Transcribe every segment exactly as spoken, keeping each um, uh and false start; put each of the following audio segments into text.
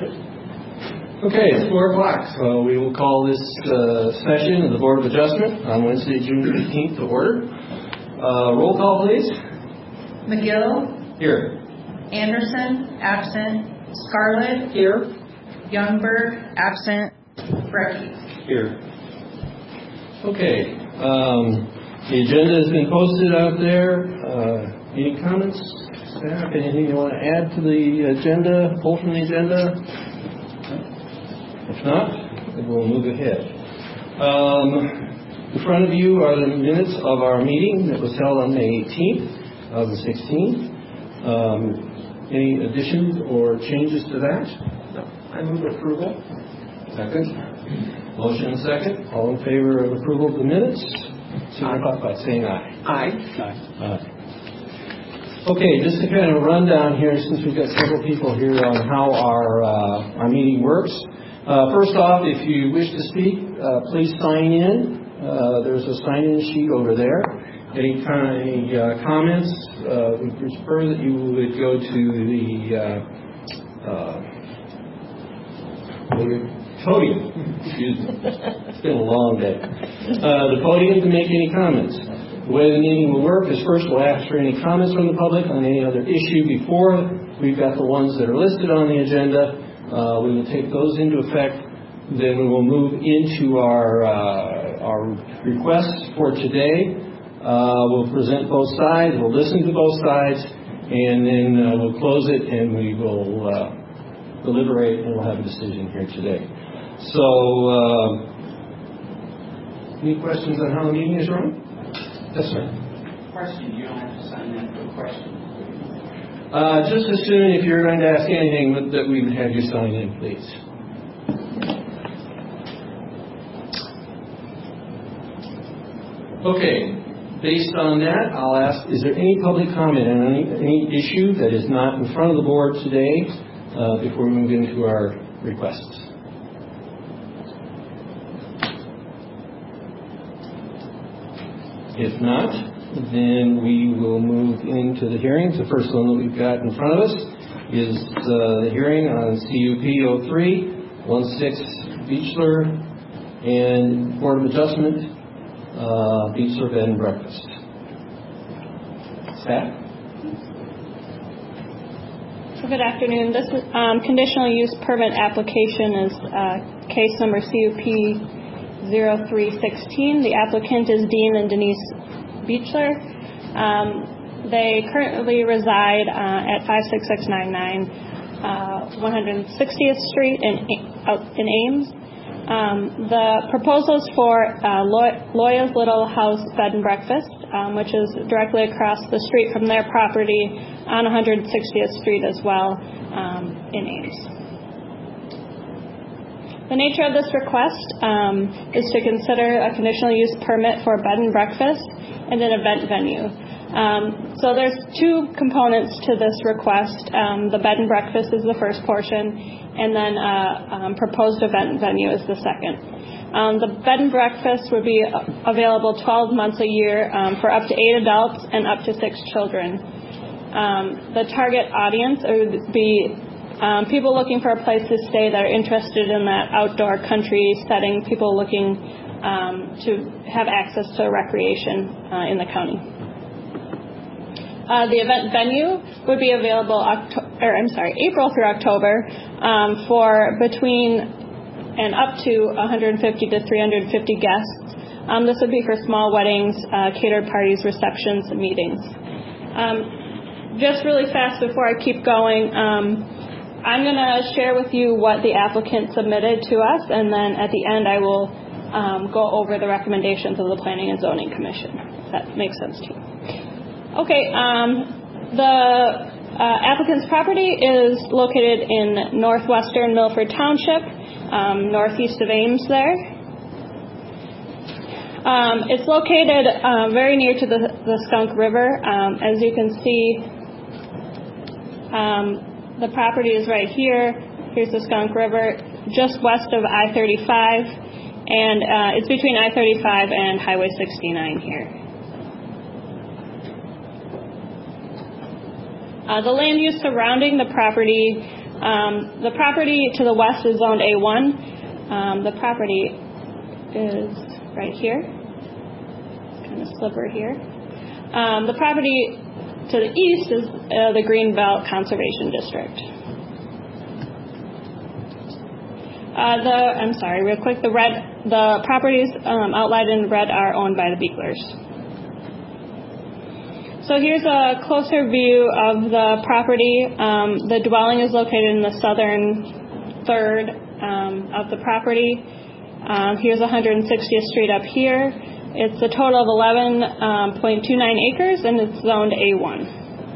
Okay, it's four o'clock, so we will call this uh, session of the Board of Adjustment on Wednesday, June fifteenth to order. Uh, roll call, please. McGill. Here. Anderson, absent. Scarlett. Here. Youngberg, absent. Brecky. Here. Okay. Um, the agenda has been posted out there. Uh, any comments, staff? Anything you want to add to the agenda? Pull from the agenda? If not, then we'll move ahead. Um, in front of you are the minutes of our meeting that was held on May eighteenth of the sixteenth. Um, any additions or changes to that? No. I move approval. Second. Motion and second. All in favor of approval of the minutes? Signify by saying aye. Aye. Aye. Aye. Okay, just to kind of run down here, since we've got several people here on how our uh, our meeting works. Uh, first off, if you wish to speak, uh, please sign in. Uh, there's a sign-in sheet over there. Any, kind of, any uh, comments, uh, we prefer that you would go to the uh, uh, podium. Excuse me. It's been a long day. Uh, the podium to make any comments. The way the meeting will work is first we'll ask for any comments from the public on any other issue before we've got the ones that are listed on the agenda. Uh, we will take those into effect. Then we will move into our uh, our requests for today. Uh, we'll present both sides. We'll listen to both sides, and then uh, we'll close it, and we will uh, deliberate, and we'll have a decision here today. So, uh, any questions on how the meeting is run? Yes, sir. Question. You don't have to sign in for a question. Uh, just as soon, if you're going to ask anything, that we would have you sign in, please. Okay. Based on that, I'll ask, is there any public comment on any, any issue that is not in front of the board today uh, before we move into our requests? If not, then we will move into the hearings. The first one that we've got in front of us is uh, the hearing on C U P oh three sixteen Beechler and Board of Adjustment, uh, Beechler Bed and Breakfast. Staff? Good afternoon. This is, um, conditional use permit application is uh, case number C U P oh three sixteen. The applicant is Dean and Denise Beechler. Um, they currently reside uh, at five six six nine nine uh, one hundred sixtieth Street in, uh, in Ames. Um, the proposals for uh, Loya's Little House Bed and Breakfast, um, which is directly across the street from their property on one hundred sixtieth Street as well um, in Ames. The nature of this request um, is to consider a conditional use permit for bed and breakfast and an event venue. Um, so there's two components to this request. Um, the bed and breakfast is the first portion, and then uh, um, proposed event venue is the second. Um, the bed and breakfast would be available twelve months a year um, for up to eight adults and up to six children. Um, the target audience would be Um, people looking for a place to stay that are interested in that outdoor country setting, people looking um, to have access to recreation uh, in the county. Uh, the event venue would be available Octo- or I'm sorry, April through October um, for between and up to one hundred fifty to three hundred fifty guests. Um, this would be for small weddings, uh, catered parties, receptions, and meetings. Um, just really fast before I keep going, um, I'm going to share with you what the applicant submitted to us, and then at the end I will um, go over the recommendations of the Planning and Zoning Commission. If that makes sense to you. Okay, um, the uh, applicant's property is located in northwestern Milford Township, um, northeast of Ames there. Um, it's located uh, very near to the, the Skunk River. Um, as you can see, um, the property is right here. Here's the Skunk River, just west of I thirty-five, and uh, it's between I thirty-five and Highway sixty-nine here. Uh, the land use surrounding the property Um, the property to the west is zoned A one. Um, the property is right here. It's kind of slippery here. Um, the property to the east is uh, the Greenbelt Conservation District. Uh, the I'm sorry, real quick. The red, the properties um, outlined in red are owned by the Beeklers. So here's a closer view of the property. Um, the dwelling is located in the southern third um, of the property. Um, here's one hundred sixtieth Street up here. It's a total of eleven point two nine acres, and it's zoned A one.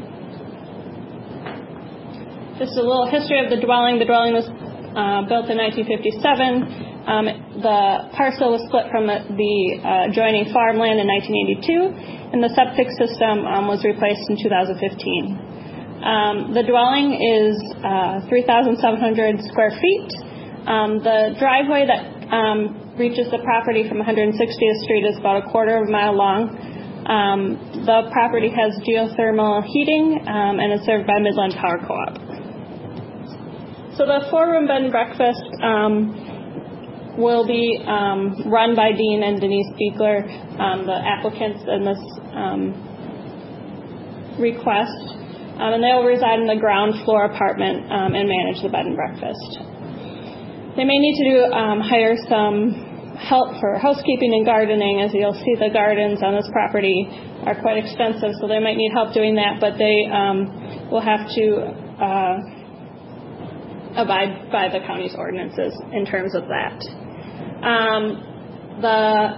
Just a little history of the dwelling. The dwelling was uh, built in nineteen fifty-seven. Um, the parcel was split from the, the uh, adjoining farmland in nineteen eighty-two, and the septic system um, was replaced in two thousand fifteen. Um, the dwelling is uh, three thousand seven hundred square feet. Um, the driveway that um, reaches the property from one hundred sixtieth Street is about a quarter of a mile long. Um, the property has geothermal heating um, and is served by Midland Power Co-op. So the four-room bed and breakfast um, will be um, run by Dean and Denise Beekler, um, the applicants in this um, request, um, and they will reside in the ground floor apartment um, and manage the bed and breakfast. They may need to do, um, hire some help for housekeeping and gardening. As you'll see, the gardens on this property are quite extensive, so they might need help doing that, but they um, will have to uh, abide by the county's ordinances in terms of that. Um, the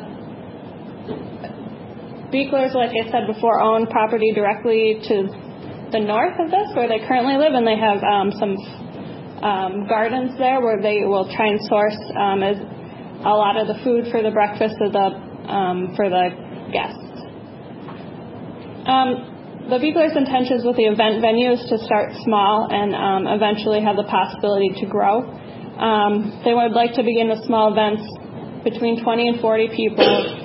Beeklers, like I said before, own property directly to the north of this, where they currently live, and they have um, some um, gardens there where they will try and source um, as a lot of the food for the breakfast of the um, for the guests. Um, the Beeklers' intentions with the event venue is to start small and um, eventually have the possibility to grow. Um, they would like to begin with small events between twenty and forty people.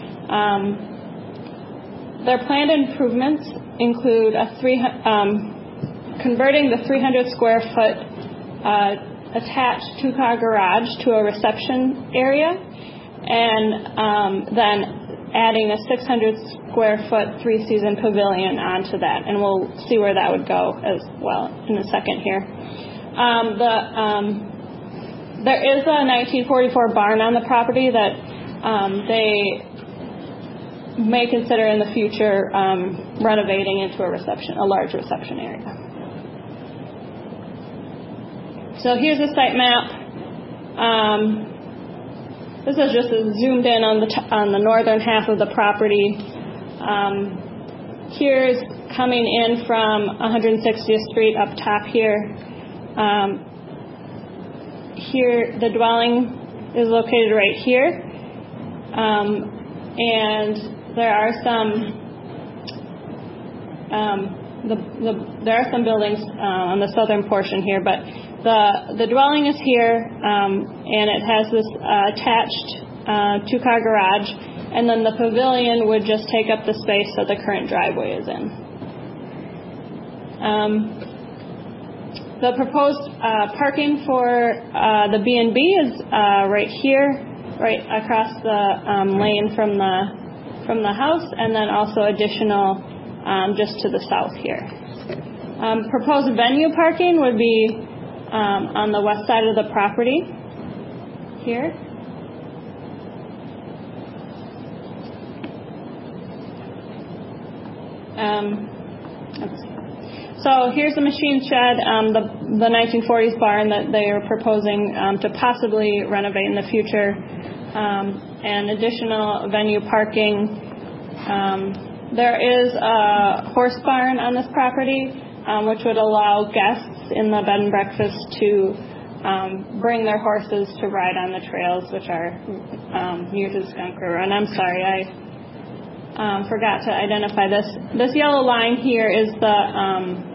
Um, their planned improvements include a three, um, converting the three hundred square foot uh, attached two-car garage to a reception area, and um, then adding a six hundred square foot three-season pavilion onto that, and we'll see where that would go as well in a second here. Um, the um, There is a nineteen forty-four barn on the property that um, they may consider in the future um, renovating into a reception, a large reception area. So here's a site map. Um, this is just zoomed in on the t- on the northern half of the property. Um, here's coming in from one hundred sixtieth Street up top here. Um, Here, the dwelling is located right here, um, and there are some um, the, the, there are some buildings uh, on the southern portion here, but the the dwelling is here, um, and it has this uh, attached uh, two-car garage, and then the pavilion would just take up the space that the current driveway is in. Um, The proposed uh, parking for uh, the B and B is uh, right here, right across the um, lane from the from the house, and then also additional um, just to the south here. Um, proposed venue parking would be um, on the west side of the property here. Um, let's see. So here's the machine shed, um, the, the nineteen forties barn that they are proposing um, to possibly renovate in the future, um, and additional venue parking. Um, there is a horse barn on this property, um, which would allow guests in the bed and breakfast to um, bring their horses to ride on the trails, which are um, near to the Skunk River. And I'm sorry, I um, forgot to identify this. This yellow line here is the um,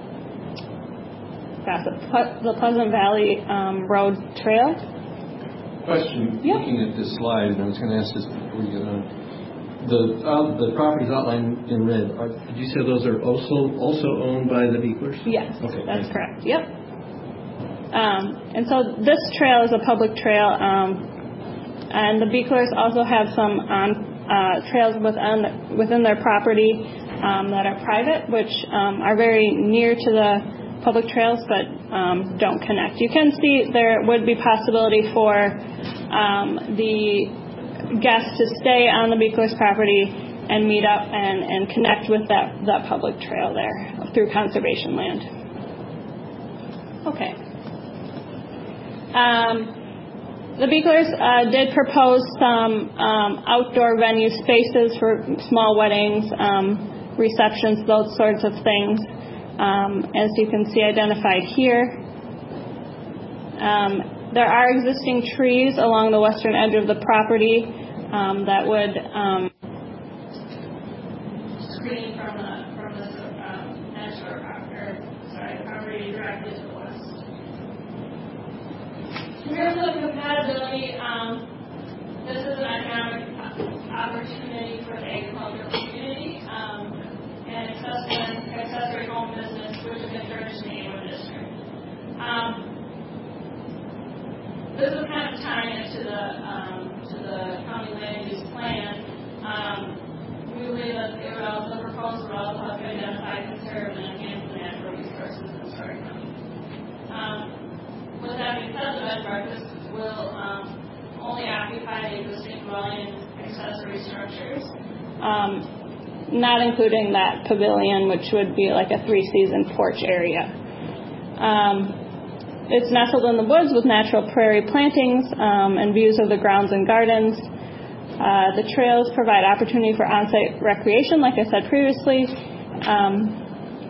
The, Ple- the Pleasant Valley um, Road Trail. Question, Yep. looking at this slide, and I was going to ask this before we get on. The uh, the properties outlined in red, are, did you say those are also also owned by the Beeklers? Yes, Okay, that's thank you. correct. Yep. Um, and so this trail is a public trail, um, and the Beeklers also have some um, uh, trails within, within their property um, that are private, which um, are very near to the public trails but um, don't connect. You can see there would be possibility for um, the guests to stay on the Beeklers property and meet up and, and connect with that, that public trail there through conservation land. Okay. Um, the Beeklers uh, did propose some um, outdoor venue spaces for small weddings, um, receptions, those sorts of things, um, as you can see identified here. Um, there are existing trees along the western edge of the property um, that would um, screen from the from the um, edge of our property, sorry, property directly to the west. In terms of compatibility, um, this is an economic opportunity for the agricultural community um, and accessory, accessory home business, which is encouraged in the A one district. Um, this is kind of tying into the um, to the county land use plan. Um, we believe that it would also propose would also help to identify, conserve, and enhance the natural resources in Story County. Um, With that being said, the bed and breakfast will um, only occupy the existing dwelling and accessory structures, um, not including that pavilion, which would be like a three-season porch area. Um, it's nestled in the woods with natural prairie plantings um, and views of the grounds and gardens. Uh, the trails provide opportunity for on-site recreation, like I said previously. Um,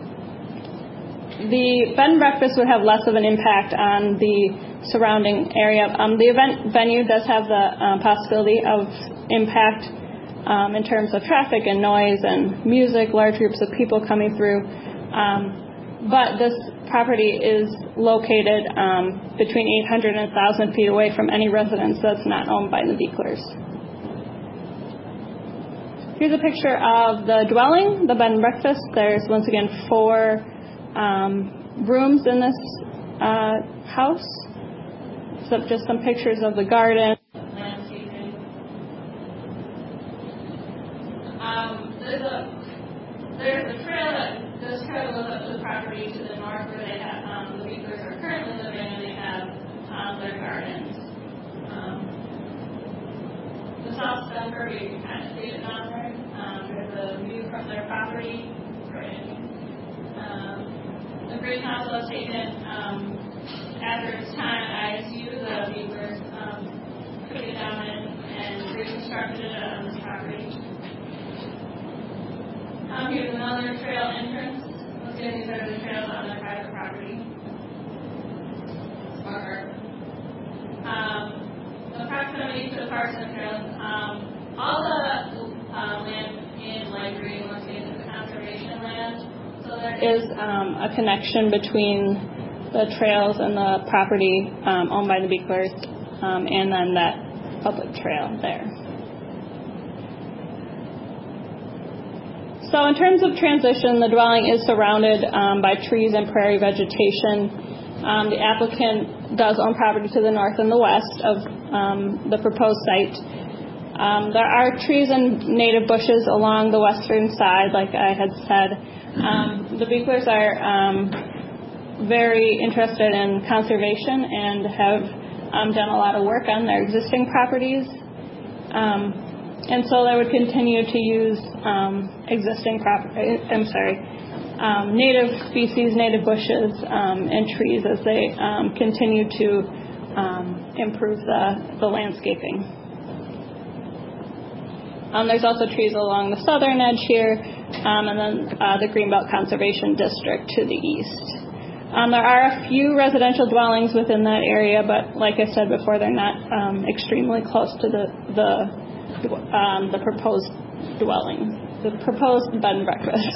The bed and breakfast would have less of an impact on the surrounding area. Um, the event venue does have the um, possibility of impact um, in terms of traffic and noise and music, large groups of people coming through. Um, but this property is located um, between eight hundred and one thousand feet away from any residence that's not owned by the Beeklers. Here's a picture of the dwelling, the bed and breakfast. There's once again four Um, rooms in this uh, house. So just some pictures of the garden, landscaping. Um, there's a there's a trail that this trail goes up to the property to the north where they have um, the Beeklers are currently living, and they have um, their gardens. Um, the south center, you can kind of see it down there. Um, there's a view from their property. Right in here. Um, The greenhouse was taken um, after its time at I S U. The Beeklers um, took it down and, and reconstructed it on this property. Um, here's another trail entrance. Once again, these are the trails on their private property. Or, um, the proximity to the parks and trails. Um, all the uh, land in light green, once again, is conservation land. So there is um, a connection between the trails and the property um, owned by the Beeklers um, and then that public trail there. So in terms of transition, the dwelling is surrounded um, by trees and prairie vegetation. Um, the applicant does own property to the north and the west of um, the proposed site. Um, there are trees and native bushes along the western side, like I had said. Um, the Beeklers are um, very interested in conservation and have um, done a lot of work on their existing properties. Um, and so they would continue to use um, existing property, I'm sorry, um, native species, native bushes, um, and trees as they um, continue to um, improve the, the landscaping. Um, there's also trees along the southern edge here, um, and then uh, the Greenbelt Conservation District to the east. Um, there are a few residential dwellings within that area, but like I said before, they're not um, extremely close to the the, um, the proposed dwelling, the proposed bed and breakfast.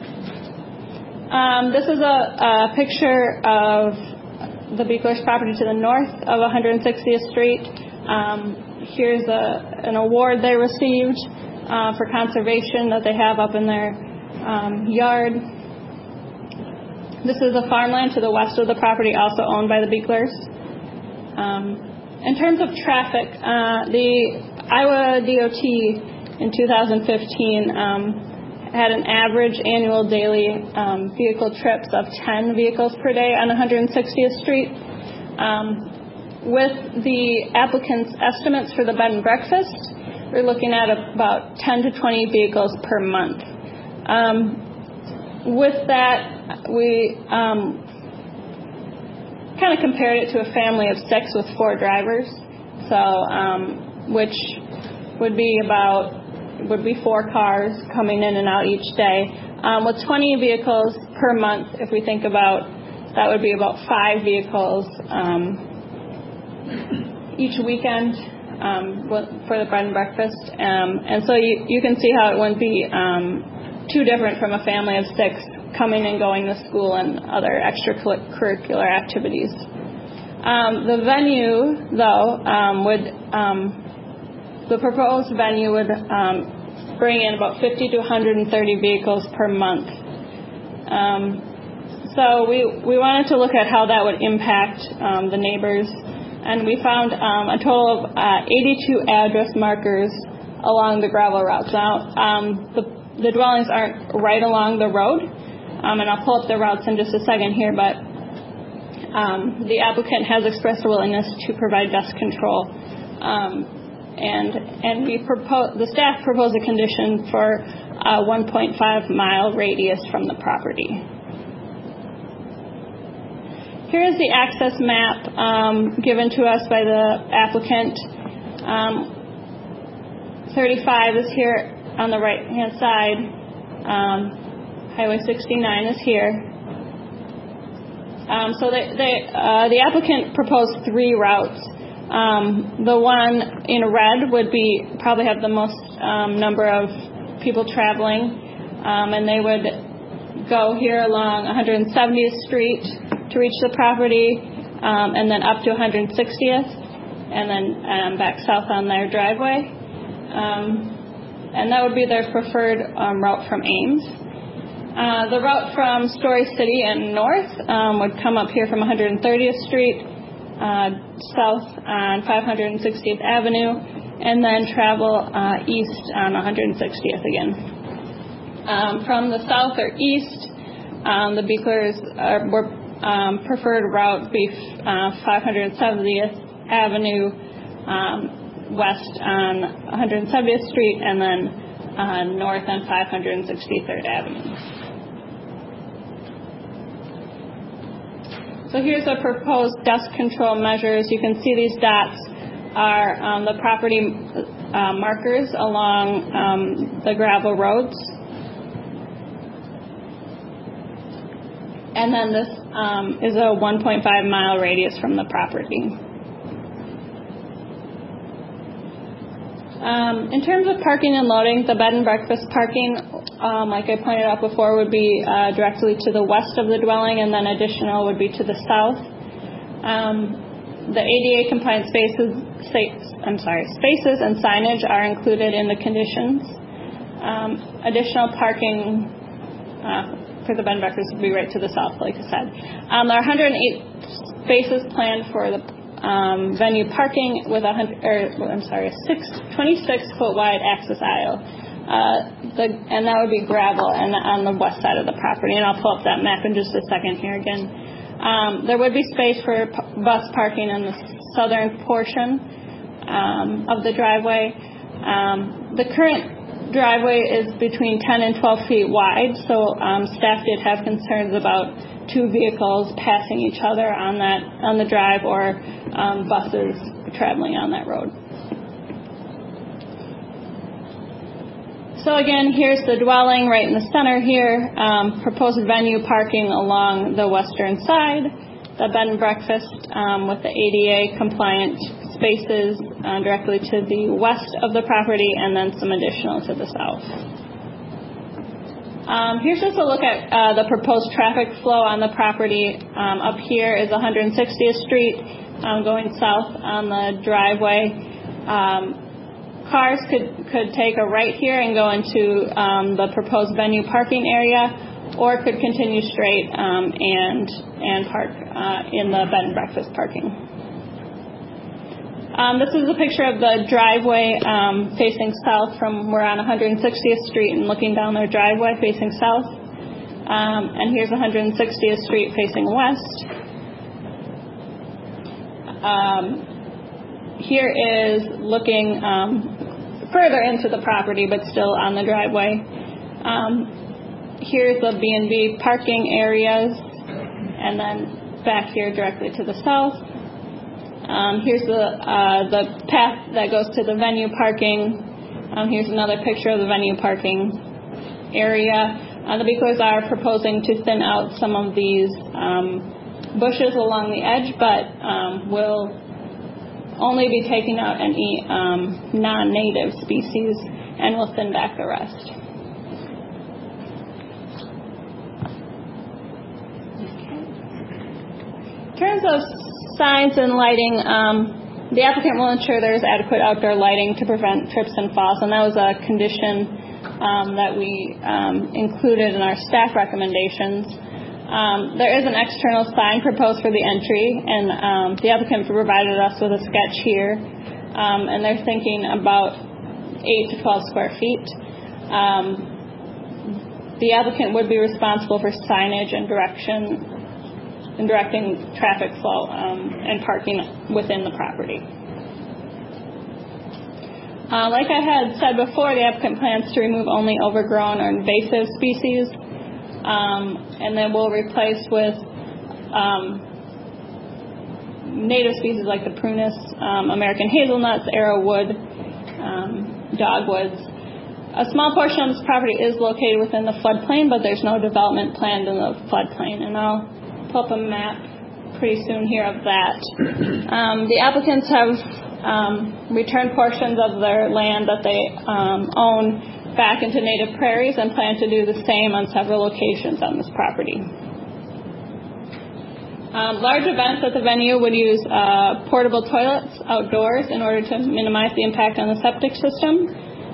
Um, this is a, a picture of the Beeklers property to the north of one hundred sixtieth Street. Um, here's a, an award they received uh, for conservation that they have up in their um, yard. This is the farmland to the west of the property, also owned by the Beeklers. Um, in terms of traffic, uh, the Iowa D O T in two thousand fifteen um, had an average annual daily um, vehicle trips of ten vehicles per day on one hundred sixtieth Street. Um, with the applicant's estimates for the bed and breakfast, we're looking at about ten to twenty vehicles per month. Um, with that, we um, kind of compared it to a family of six with four drivers, so um, which would be about would be four cars coming in and out each day. Um, with twenty vehicles per month, if we think about that, would be about five vehicles um, each weekend um, for the bed and breakfast. Um, and so you, you can see how it wouldn't be um, too different from a family of six coming and going to school and other extracurricular activities. Um, the venue, though, um, would um, the proposed venue would um, bring in about fifty to one hundred thirty vehicles per month. Um, so we we wanted to look at how that would impact um, the neighbors, and we found um, a total of uh, eighty-two address markers along the gravel routes. Now, um, the, the dwellings aren't right along the road, um, and I'll pull up the routes in just a second here, but um, the applicant has expressed a willingness to provide dust control. Um, And and we propose the staff proposed a condition for a one point five mile radius from the property. Here is the access map um, given to us by the applicant. Um, thirty-five is here on the right hand side. Um, Highway sixty-nine is here. Um, so they, they, uh, the applicant proposed three routes. Um, the one in red would be probably have the most um, number of people traveling, um, and they would go here along one hundred seventieth Street to reach the property, um, and then up to one hundred sixtieth, and then um, back south on their driveway. Um, and that would be their preferred um, route from Ames. Uh, the route from Story City and north um, would come up here from one hundred thirtieth Street, Uh, south on five hundred sixtieth Avenue, and then travel uh, east on one hundred sixtieth again. Um, from the south or east, um, the Beeklers are, were um, preferred route be uh, five hundred seventieth Avenue um, west on one hundred seventieth Street, and then uh, north on five hundred sixty-third Avenue. So here's the proposed dust control measures. You can see these dots are um, the property uh, markers along um, the gravel roads. And then this um, is a one point five mile radius from the property. Um, in terms of parking and loading, the bed and breakfast parking, um, like I pointed out before, would be uh, directly to the west of the dwelling, and then additional would be to the south. Um, the A D A compliant spaces, I'm sorry, spaces and signage are included in the conditions. Um, additional parking uh, for the bed and breakfast would be right to the south, like I said. Um, there are one hundred eight spaces planned for the Um, venue parking with a hundred, or I'm sorry, a six, twenty-six foot wide access aisle, uh, the, and that would be gravel and on the west side of the property. And I'll pull up that map in just a second here again. Um, there would be space for p- bus parking in the southern portion um, of the driveway. Um, the current driveway is between ten and twelve feet wide, so um, staff did have concerns about two vehicles passing each other on that on the drive, or um, buses traveling on that road. So again, here's the dwelling right in the center here. Um, proposed venue parking along the western side. The bed and breakfast um, with the A D A compliant spaces uh, directly to the west of the property, and then some additional to the south. Um, here's just a look at uh, the proposed traffic flow on the property. Um, up here is one hundred sixtieth Street um, going south on the driveway. Um, cars could, could take a right here and go into um, the proposed venue parking area, or could continue straight um, and and park uh, in the bed and breakfast parking. Um, this is a picture of the driveway um, facing south from, we're on one hundred sixtieth Street and looking down their driveway facing south. Um, and here's one hundred sixtieth Street facing west. Um, here is looking um, further into the property, but still on the driveway. Um, here's the B and B parking areas, and then back here directly to the south. Um, here's the uh, the path that goes to the venue parking. Um, here's another picture of the venue parking area. Uh, the Bicos are proposing to thin out some of these um, bushes along the edge, but um, will only be taking out any um, non-native species, and will thin back the rest. Okay. In terms of signs and lighting, um, the applicant will ensure there is adequate outdoor lighting to prevent trips and falls, and that was a condition um, that we um, included in our staff recommendations. Um, there is an external sign proposed for the entry, and um, the applicant provided us with a sketch here, um, and they're thinking about eight to twelve square feet. Um, the applicant would be responsible for signage and direction and directing traffic flow um, and parking within the property. Uh, like I had said before, the applicant plans to remove only overgrown or invasive species, um, and then we'll replace with um, native species like the prunus, um, American hazelnuts, arrowwood, um, dogwoods. A small portion of this property is located within the floodplain, but there's no development planned in the floodplain, and I'll pull up a map pretty soon here of that. Um, the applicants have um, returned portions of their land that they um, own back into native prairies and plan to do the same on several locations on this property. Um, large events at the venue would use uh, portable toilets outdoors in order to minimize the impact on the septic system.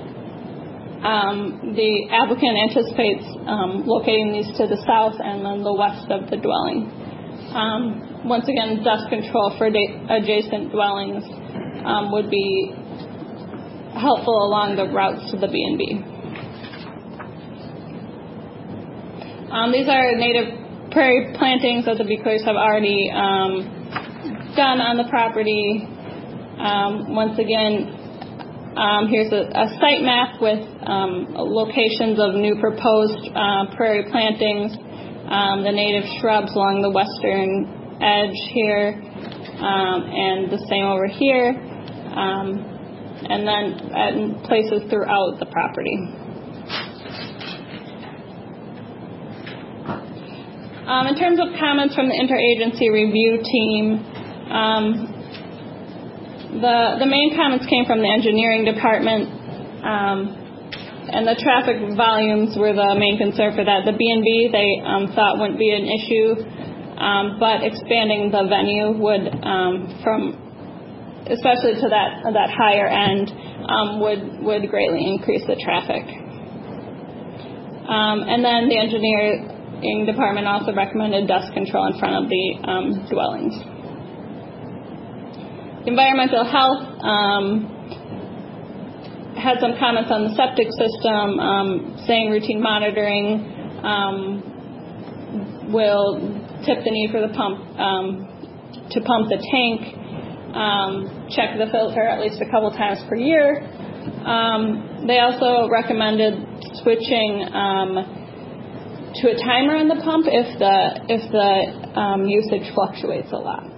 Um, the applicant anticipates um, locating these to the south and then the west of the dwelling. Um, once again, dust control for da- adjacent dwellings um, would be helpful along the routes to the B and B. Um, these are native prairie plantings that the Bicos have already um, done on the property. Um, once again, Um, here's a, a site map with um, locations of new proposed uh, prairie plantings, um, the native shrubs along the western edge here, um, and the same over here, um, and then at places throughout the property. Um, in terms of comments from the interagency review team, um, The, the main comments came from the engineering department, um, and the traffic volumes were the main concern for that. The B and B they um, thought wouldn't be an issue, um, but expanding the venue would, um, from especially to that that higher end, um, would would greatly increase the traffic. Um, and then the engineering department also recommended dust control in front of the um, dwellings. Environmental health um, had some comments on the septic system, um, saying routine monitoring um, will tip the need for the pump um, to pump the tank, um, check the filter at least a couple times per year. Um, they also recommended switching um, to a timer on the pump if the if the um, usage fluctuates a lot.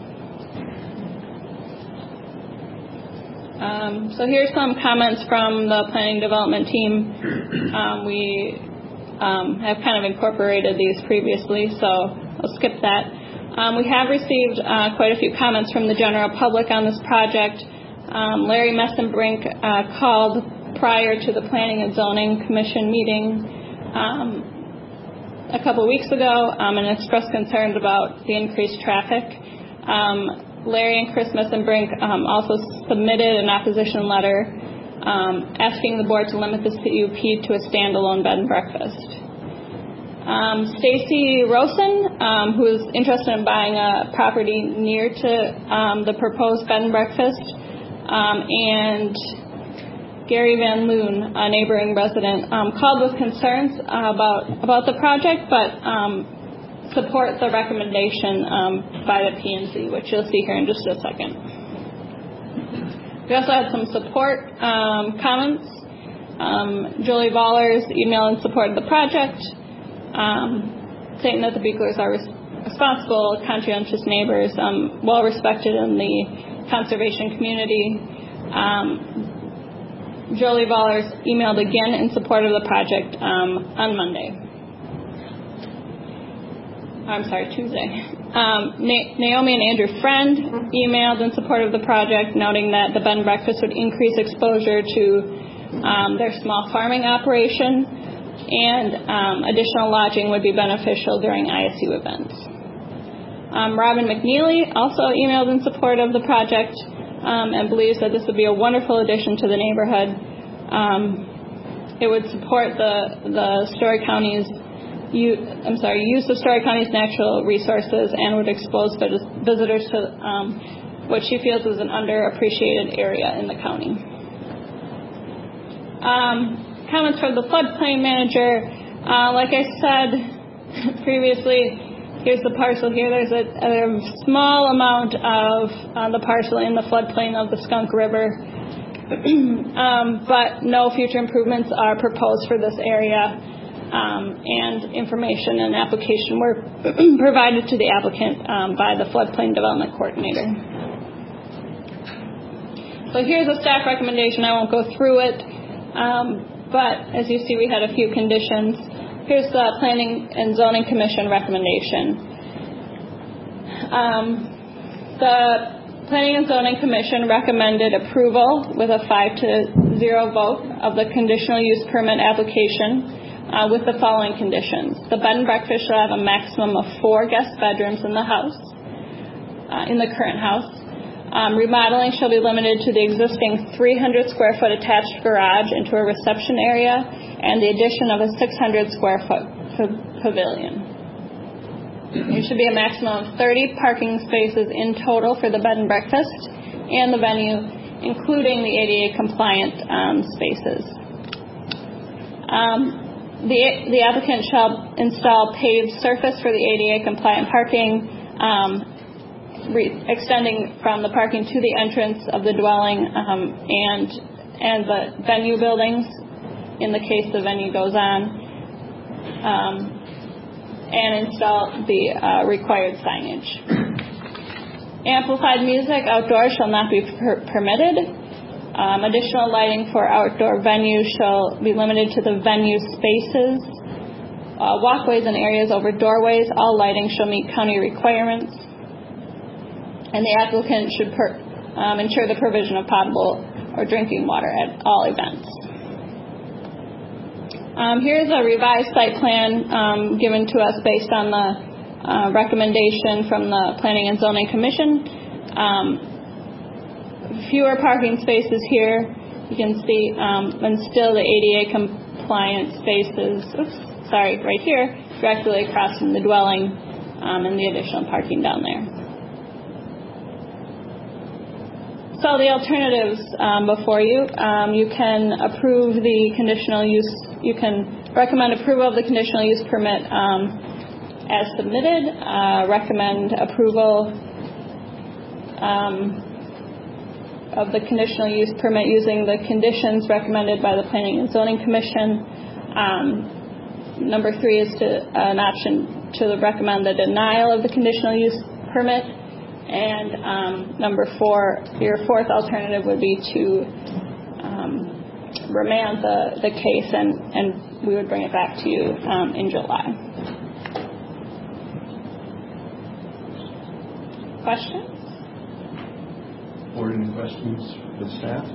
Um, so here's some comments from the planning development team. Um, we um, have kind of incorporated these previously, so I'll skip that. Um, we have received uh, quite a few comments from the general public on this project. Um, Larry Messenbrink uh, called prior to the Planning and Zoning Commission meeting um, a couple weeks ago um, and expressed concerns about the increased traffic. Um, Larry and Chris Messenbrink um, also submitted an opposition letter um, asking the board to limit the C U P to a standalone bed and breakfast. Um, Stacy Rosen, um, who is interested in buying a property near to um, the proposed bed and breakfast, um, and Gary Van Loon, a neighboring resident, um, called with concerns uh, about about the project, but um, support the recommendation um, by the P and Z, which you'll see here in just a second. We also had some support um, comments. Um, Julie Vollers emailed in support of the project, um, saying that the Beeklers are res- responsible, conscientious neighbors, um, well respected in the conservation community. Um, Jolie Vollers emailed again in support of the project um, on Monday. I'm sorry, Tuesday. Um, Na- Naomi and Andrew Friend emailed in support of the project, noting that the bed and breakfast would increase exposure to um, their small farming operation, and um, additional lodging would be beneficial during I S U events. Um, Robin McNeely also emailed in support of the project um, and believes that this would be a wonderful addition to the neighborhood. Um, it would support the the Story County's u- I'm sorry use of Story County's natural resources and would expose vis- visitors to um, what she feels is an underappreciated area in the county. Um, comments from the floodplain manager. Uh, like I said previously, here's the parcel here. There's a, a small amount of uh, the parcel in the floodplain of the Skunk River, um, but no future improvements are proposed for this area, um, and information and application were provided to the applicant um, by the floodplain development coordinator. So here's a staff recommendation. I won't go through it. Um, but as you see, we had a few conditions. Here's the Planning and Zoning Commission recommendation. Um, the Planning and Zoning Commission recommended approval with a five to zero vote of the conditional use permit application uh, with the following conditions. The bed and breakfast shall have a maximum of four guest bedrooms in the house, uh, in the current house. Um, remodeling shall be limited to the existing three hundred square foot attached garage into a reception area and the addition of a six hundred square foot p- pavilion. There should be a maximum of thirty parking spaces in total for the bed and breakfast and the venue, including the A D A compliant um, spaces. Um, the, the applicant shall install paved surface for the A D A compliant parking, um, Re- extending from the parking to the entrance of the dwelling um, and and the venue buildings in the case the venue goes on, um, and install the uh, required signage. Amplified music outdoors shall not be per- permitted. Um, additional lighting for outdoor venues shall be limited to the venue spaces, uh, walkways and areas over doorways. All lighting shall meet county requirements. And the applicant should per, um, ensure the provision of potable or drinking water at all events. Um, here's a revised site plan um, given to us based on the uh, recommendation from the Planning and Zoning Commission. Um, fewer parking spaces here. You can see, um, and still the A D A compliant spaces, oops, sorry, right here, directly across from the dwelling um, and the additional parking down there. So the alternatives um, before you, um, you can approve the conditional use, you can recommend approval of the conditional use permit um, as submitted, uh, recommend approval um, of the conditional use permit using the conditions recommended by the Planning and Zoning Commission. Um, number three is to uh, an option to recommend the denial of the conditional use permit. And um, number four, your fourth alternative would be to um, remand the, the case, and, and we would bring it back to you um, in July. Questions? Or any questions for the staff?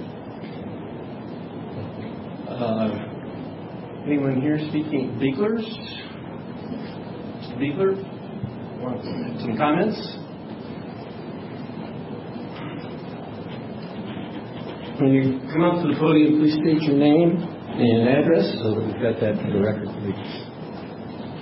Uh, anyone here speaking? Beeklers? Mister Beekler? Want some comments? When you come up to the podium, please state your name and address so that we've got that for the record, please.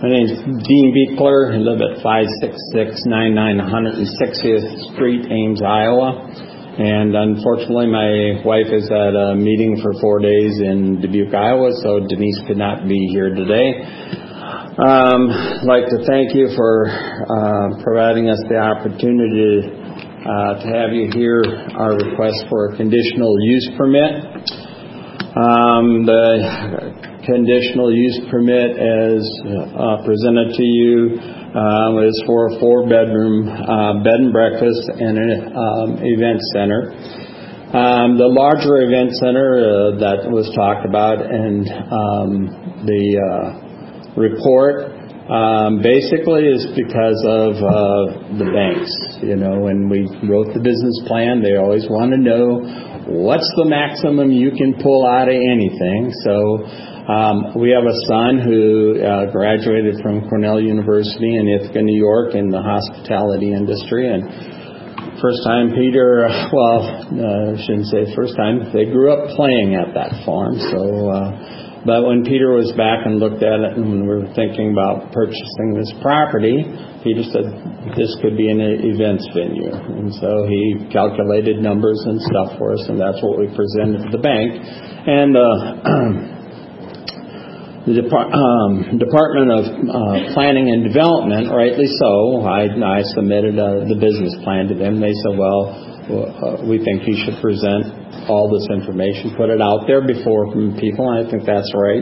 My name's Dean Beekler. I live at five six six nine nine one hundred sixtieth Street, Ames, Iowa. And unfortunately, my wife is at a meeting for four days in Dubuque, Iowa, so Denise could not be here today. Um, I'd like to thank you for uh, providing us the opportunity uh, to have you hear our request for a conditional use permit. Um, the conditional use permit as uh, presented to you uh, is for a four-bedroom uh, bed and breakfast and an um, event center. Um, the larger event center uh, that was talked about and um, the uh, report um, basically is because of uh, the banks. You know, when we wrote the business plan, they always want to know what's the maximum you can pull out of anything. So um, we have a son who uh, graduated from Cornell University in Ithaca, New York, in the hospitality industry. And first time Peter, well, uh, I shouldn't say first time, they grew up playing at that farm. So, uh, but when Peter was back and looked at it and we were thinking about purchasing this property, Peter said this could be an events venue. And so he calculated numbers and stuff for us, and that's what we presented to the bank. And uh, the Depart- um, Department of uh, Planning and Development, rightly so, I, I submitted uh, the business plan to them. They said, well, uh, we think you should present all this information, put it out there before people, and I think that's right.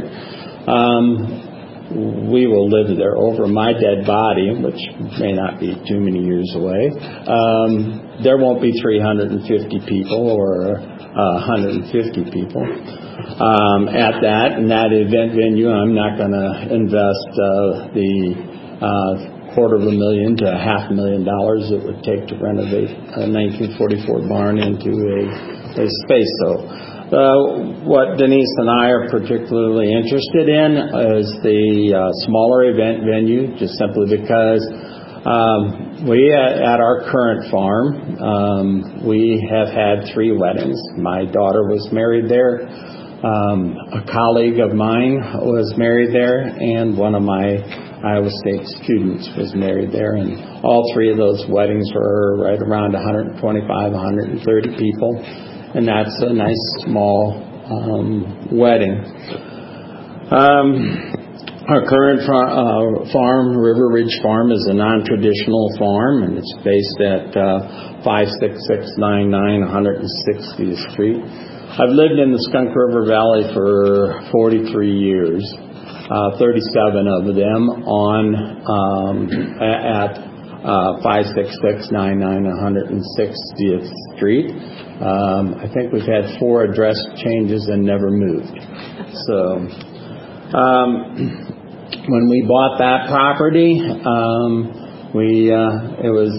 Um, we will live there over my dead body, which may not be too many years away. Um, there won't be three hundred fifty people or uh, one hundred fifty people um, at that. And that event venue, I'm not going to invest uh, the uh, quarter of a million to a half a million dollars it would take to renovate a nineteen forty-four barn into a, a space. So Uh, what Denise and I are particularly interested in is the uh, smaller event venue, just simply because um, we at, at our current farm, um, we have had three weddings. My daughter was married there. Um, a colleague of mine was married there, and one of my Iowa State students was married there. And all three of those weddings were right around one hundred twenty-five, one hundred thirty people. And that's a nice small um, wedding. Um, our current far, uh, farm, River Ridge Farm, is a non-traditional farm, and it's based at uh, five six six nine nine one hundred sixtieth Street. I've lived in the Skunk River Valley for forty-three years, uh, thirty-seven of them on um, at uh, five six six nine nine one hundred sixtieth Street. Um, I think we've had four address changes and never moved. So um, when we bought that property, um, we uh, it was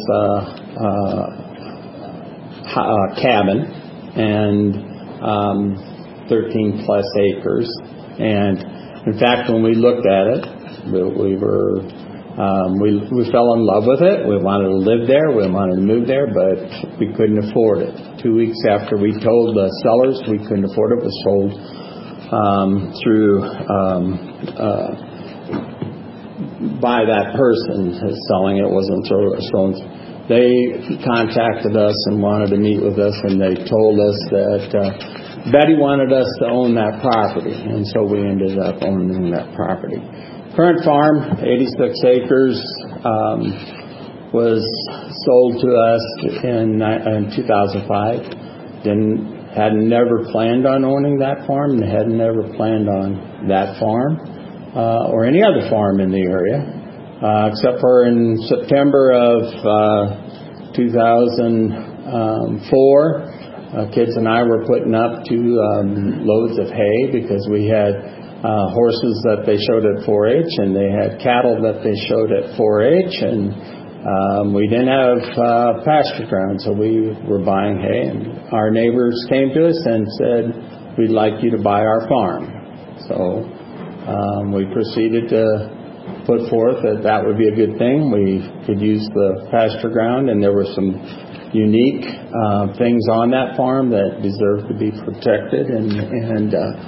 uh, uh, a cabin and um, thirteen plus acres. And in fact, when we looked at it, we, we were Um, we we fell in love with it. We wanted to live there. We wanted to move there, but we couldn't afford it. Two weeks after we told the sellers we couldn't afford it, it was sold um, through um, uh, by that person who's selling it. It wasn't sold. They contacted us and wanted to meet with us, and they told us that uh, Betty wanted us to own that property, and so we ended up owning that property. Current farm, eighty-six acres, um, was sold to us in, in two thousand five. Didn't, had never planned on owning that farm, and had never planned on that farm uh, or any other farm in the area, uh, except for in September of uh, two thousand four. Uh, kids and I were putting up two um, loads of hay because we had Uh, horses that they showed at four H, and they had cattle that they showed at four H, and um, we didn't have uh, pasture ground, so we were buying hay. And our neighbors came to us and said, "We'd like you to buy our farm." So um, we proceeded to put forth that that would be a good thing. We could use the pasture ground, and there were some unique uh, things on that farm that deserved to be protected, and and uh,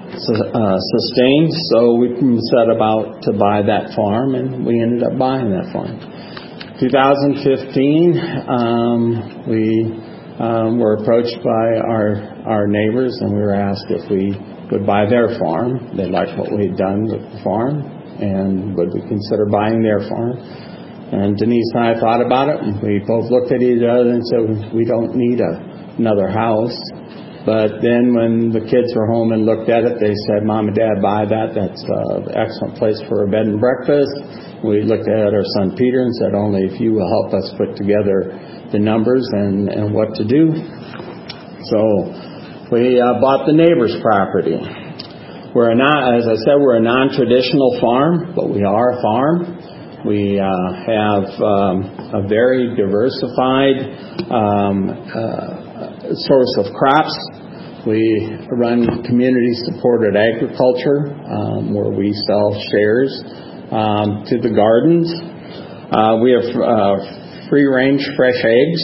uh, sustained, so we set about to buy that farm, and we ended up buying that farm. twenty fifteen, um, we um, were approached by our, our neighbors, and we were asked if we would buy their farm. They liked what we had done with the farm, and would we consider buying their farm. And Denise and I thought about it, and we both looked at each other and said, we don't need a, another house. But then when the kids were home and looked at it, they said, Mom and Dad, buy that. That's an excellent place for a bed and breakfast. We looked at our son Peter and said, only if you will help us put together the numbers and, and what to do. So we uh, bought the neighbor's property. We're a non, as I said, we're a non-traditional farm, but we are a farm. We uh, have um, a very diversified um, uh, source of crops. We run community-supported agriculture um, where we sell shares um, to the gardens. Uh, we have uh, free-range fresh eggs.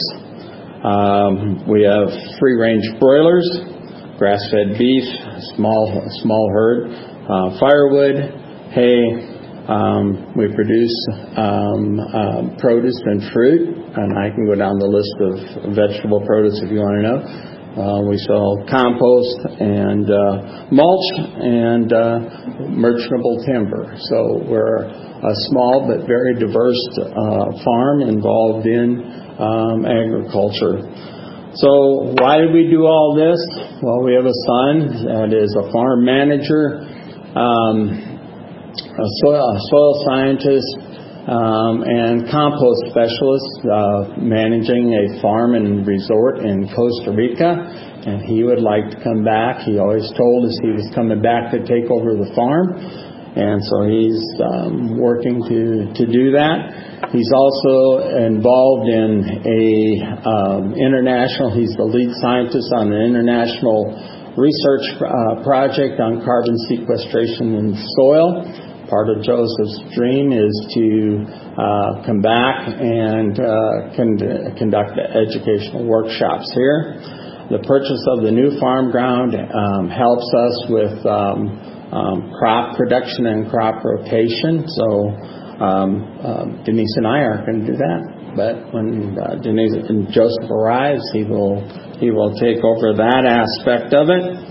Um, we have free-range broilers, grass-fed beef, small small herd, uh, firewood, hay. Um, we produce um, uh, produce and fruit, and I can go down the list of vegetable produce if you want to know. Uh, we sell compost and uh, mulch and uh, merchantable timber. So we're a small but very diverse uh, farm involved in um, agriculture. So why did we do all this? Well, we have a son that is a farm manager, um, a soil, a soil scientist, um, and compost specialist uh, managing a farm and resort in Costa Rica. And he would like to come back. He always told us he was coming back to take over the farm. And so he's um, working to, to do that. He's also involved in a um, international, he's the lead scientist on an international research uh, project on carbon sequestration in soil. Part of Joseph's dream is to uh, come back and uh, con- conduct educational workshops here. The purchase of the new farm ground um, helps us with um, um, crop production and crop rotation. So um, uh, Denise and I aren't going to do that. But when uh, Denise and Joseph arrives, he will he will take over that aspect of it.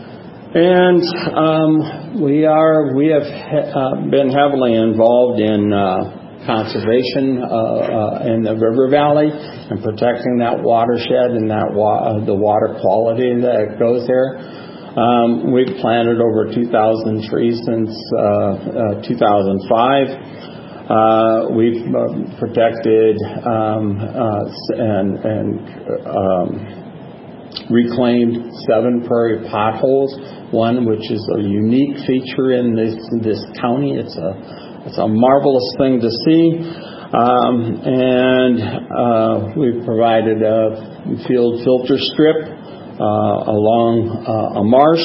And um, we are we have he- uh, been heavily involved in uh, conservation uh, uh, in the river valley and protecting that watershed and that wa- uh, the water quality that goes there. Um, we've planted over two thousand trees since uh, uh, two thousand five. Uh, we've uh, protected um, uh, and and um, reclaimed seven prairie potholes. One which is a unique feature in this this county. It's a it's a marvelous thing to see. Um, and uh, we've provided a field filter strip uh, along uh, a marsh,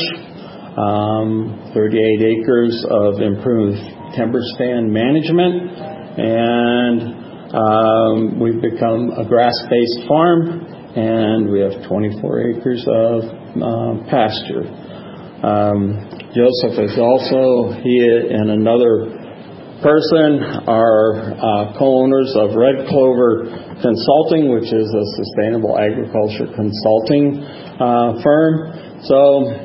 um, thirty-eight acres of improved timber stand management, and um, we've become a grass-based farm, and we have twenty-four acres of uh, pasture. Um, Joseph is also, he and another person are uh, co-owners of Red Clover Consulting, which is a sustainable agriculture consulting uh, firm. So,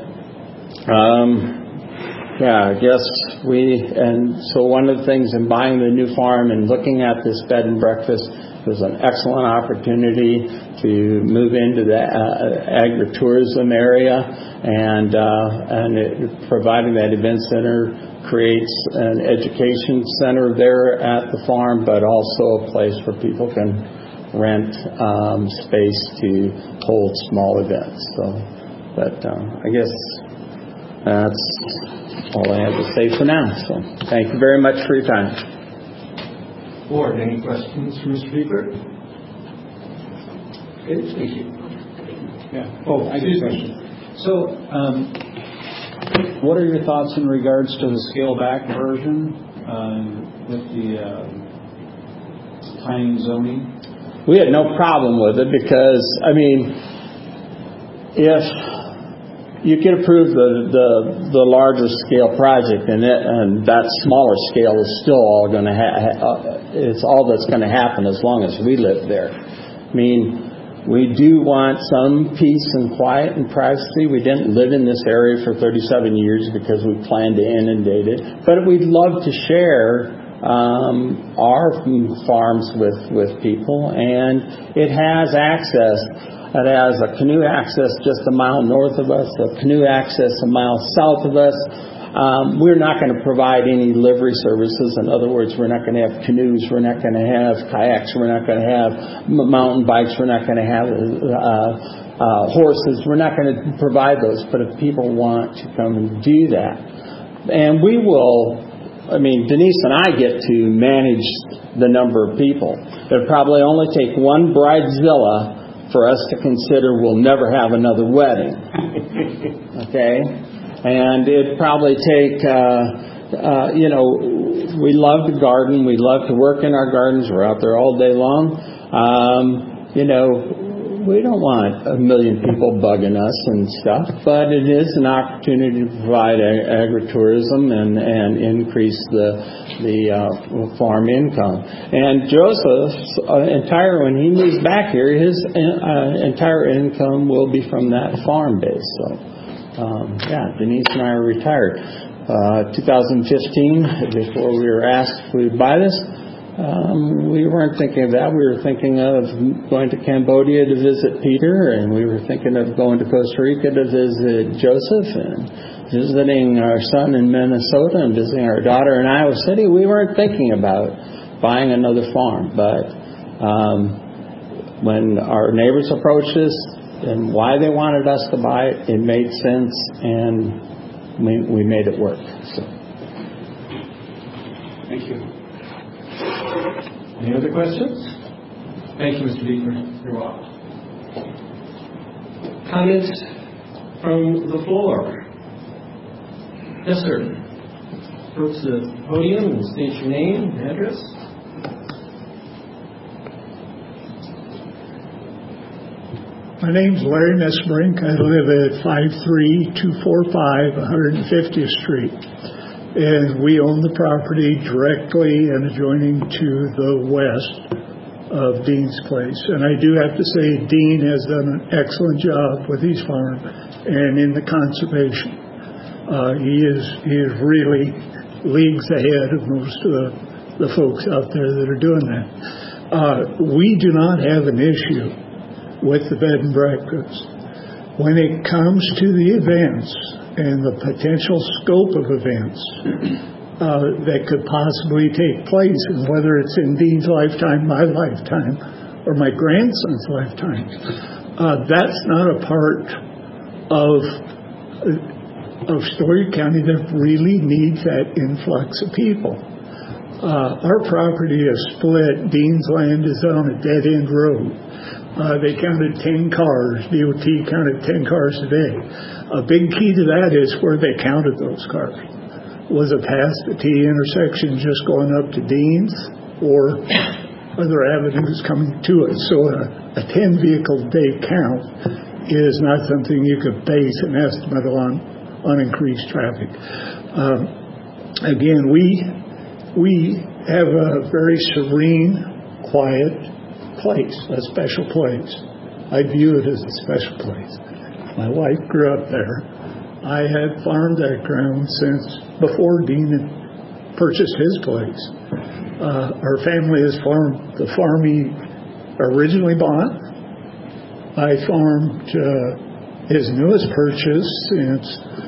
um, yeah, I guess we, and so one of the things in buying the new farm and looking at this bed and breakfast was an excellent opportunity to move into the uh, agritourism area, and uh, and it, providing that event center creates an education center there at the farm, but also a place where people can rent um, space to hold small events. So, but um, I guess that's all I have to say for now. So, thank you very much for your time. Board, any questions for Mister Beaver? Okay, thank you. Yeah. Oh, I do question. So, um, what are your thoughts in regards to the scale-back version um, with the uh, planning zoning? We had no problem with it because, I mean, if you could approve the, the, the larger scale project, and, it, and that smaller scale is still all going to ha- uh, it's all that's going to happen as long as we live there. I mean, we do want some peace and quiet and privacy. We didn't live in this area for thirty-seven years because we planned to inundate it, but we'd love to share um, our farms with, with people, and it has access. It has a canoe access just a mile north of us, a canoe access a mile south of us. Um, we're not going to provide any livery services. In other words, we're not going to have canoes. We're not going to have kayaks. We're not going to have m- mountain bikes. We're not going to have uh, uh, horses. We're not going to provide those. But if people want to come and do that, and we will, I mean, Denise and I get to manage the number of people. It'll probably only take one bridezilla for us to consider we'll never have another wedding. Okay? And it'd probably take, uh, uh, you know, we love to garden. We love to work in our gardens. We're out there all day long. Um, you know, we don't want a million people bugging us and stuff, but it is an opportunity to provide ag- agritourism and, and increase the the uh, farm income. And Joseph's uh, entire, when he moves back here, his uh, entire income will be from that farm base. So, um, yeah, Denise and I are retired. Uh, twenty fifteen, before we were asked if we would buy this, Um, we weren't thinking of that. We were thinking of going to Cambodia to visit Peter, and we were thinking of going to Costa Rica to visit Joseph, and visiting our son in Minnesota, and visiting our daughter in Iowa City. We weren't thinking about buying another farm, but um, when our neighbors approached us and why they wanted us to buy it, it made sense, and we, we made it work. So. Thank you. Any other questions? Thank you, Mister Beeker. You're welcome. Comments from the floor? Yes, sir. Approach the podium and state your name and address. My name's Larry Messbrink. I live at five three two four five one hundred fiftieth Street. And we own the property directly and adjoining to the west of Dean's place. And I do have to say Dean has done an excellent job with his farm and in the conservation. Uh, he is he is really leagues ahead of most of the, the folks out there that are doing that. Uh, we do not have an issue with the bed and breakfast. When it comes to the events and the potential scope of events uh, that could possibly take place, and whether it's in Dean's lifetime, my lifetime, or my grandson's lifetime, uh, that's not a part of of Story County that really needs that influx of people. Uh, our property is split. Dean's land is on a dead-end road. Uh, they counted ten cars. D O T counted ten cars a day. A big key to that is where they counted those cars. Was it past the T intersection just going up to Dean's, or other avenues coming to it? So a, a ten vehicle day count is not something you could base an estimate on on increased traffic. Um, again, we we have a very serene, quiet place, a special place. I view it as a special place. My wife grew up there. I had farmed that ground since before Dean had purchased his place. Uh, our family has farmed the farm he originally bought. I farmed uh, his newest purchase since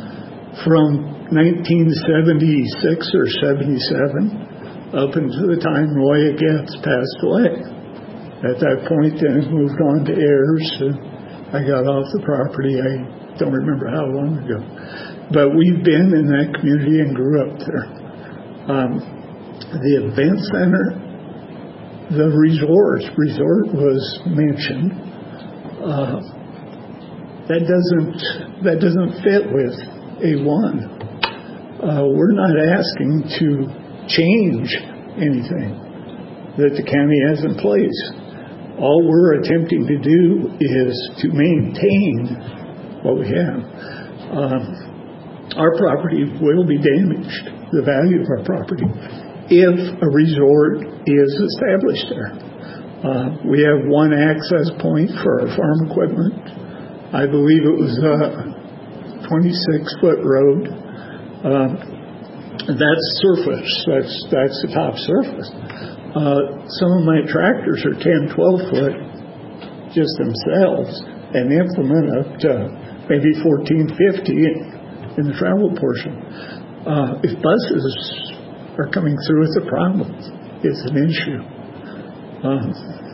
from nineteen seventy-six or seventy-seven up until the time Roy Getz passed away. At that point, then it moved on to heirs. And I got off the property, I don't remember how long ago. But we've been in that community and grew up there. Um, the event center, the resort, resort was mentioned. Uh, that doesn't that doesn't fit with A one. Uh, we're not asking to change anything that the county has in place. All we're attempting to do is to maintain what we have. uh, our property will be damaged, the value of our property, if a resort is established there. Uh, we have one access point for our farm equipment. I believe it was a twenty-six foot road. Uh, that's surface. That's that's the top surface. Uh, some of my tractors are ten, twelve foot just themselves, and implement up to maybe fourteen, fifteen in the travel portion. Uh, if buses are coming through, it's a problem. It's an issue. Um,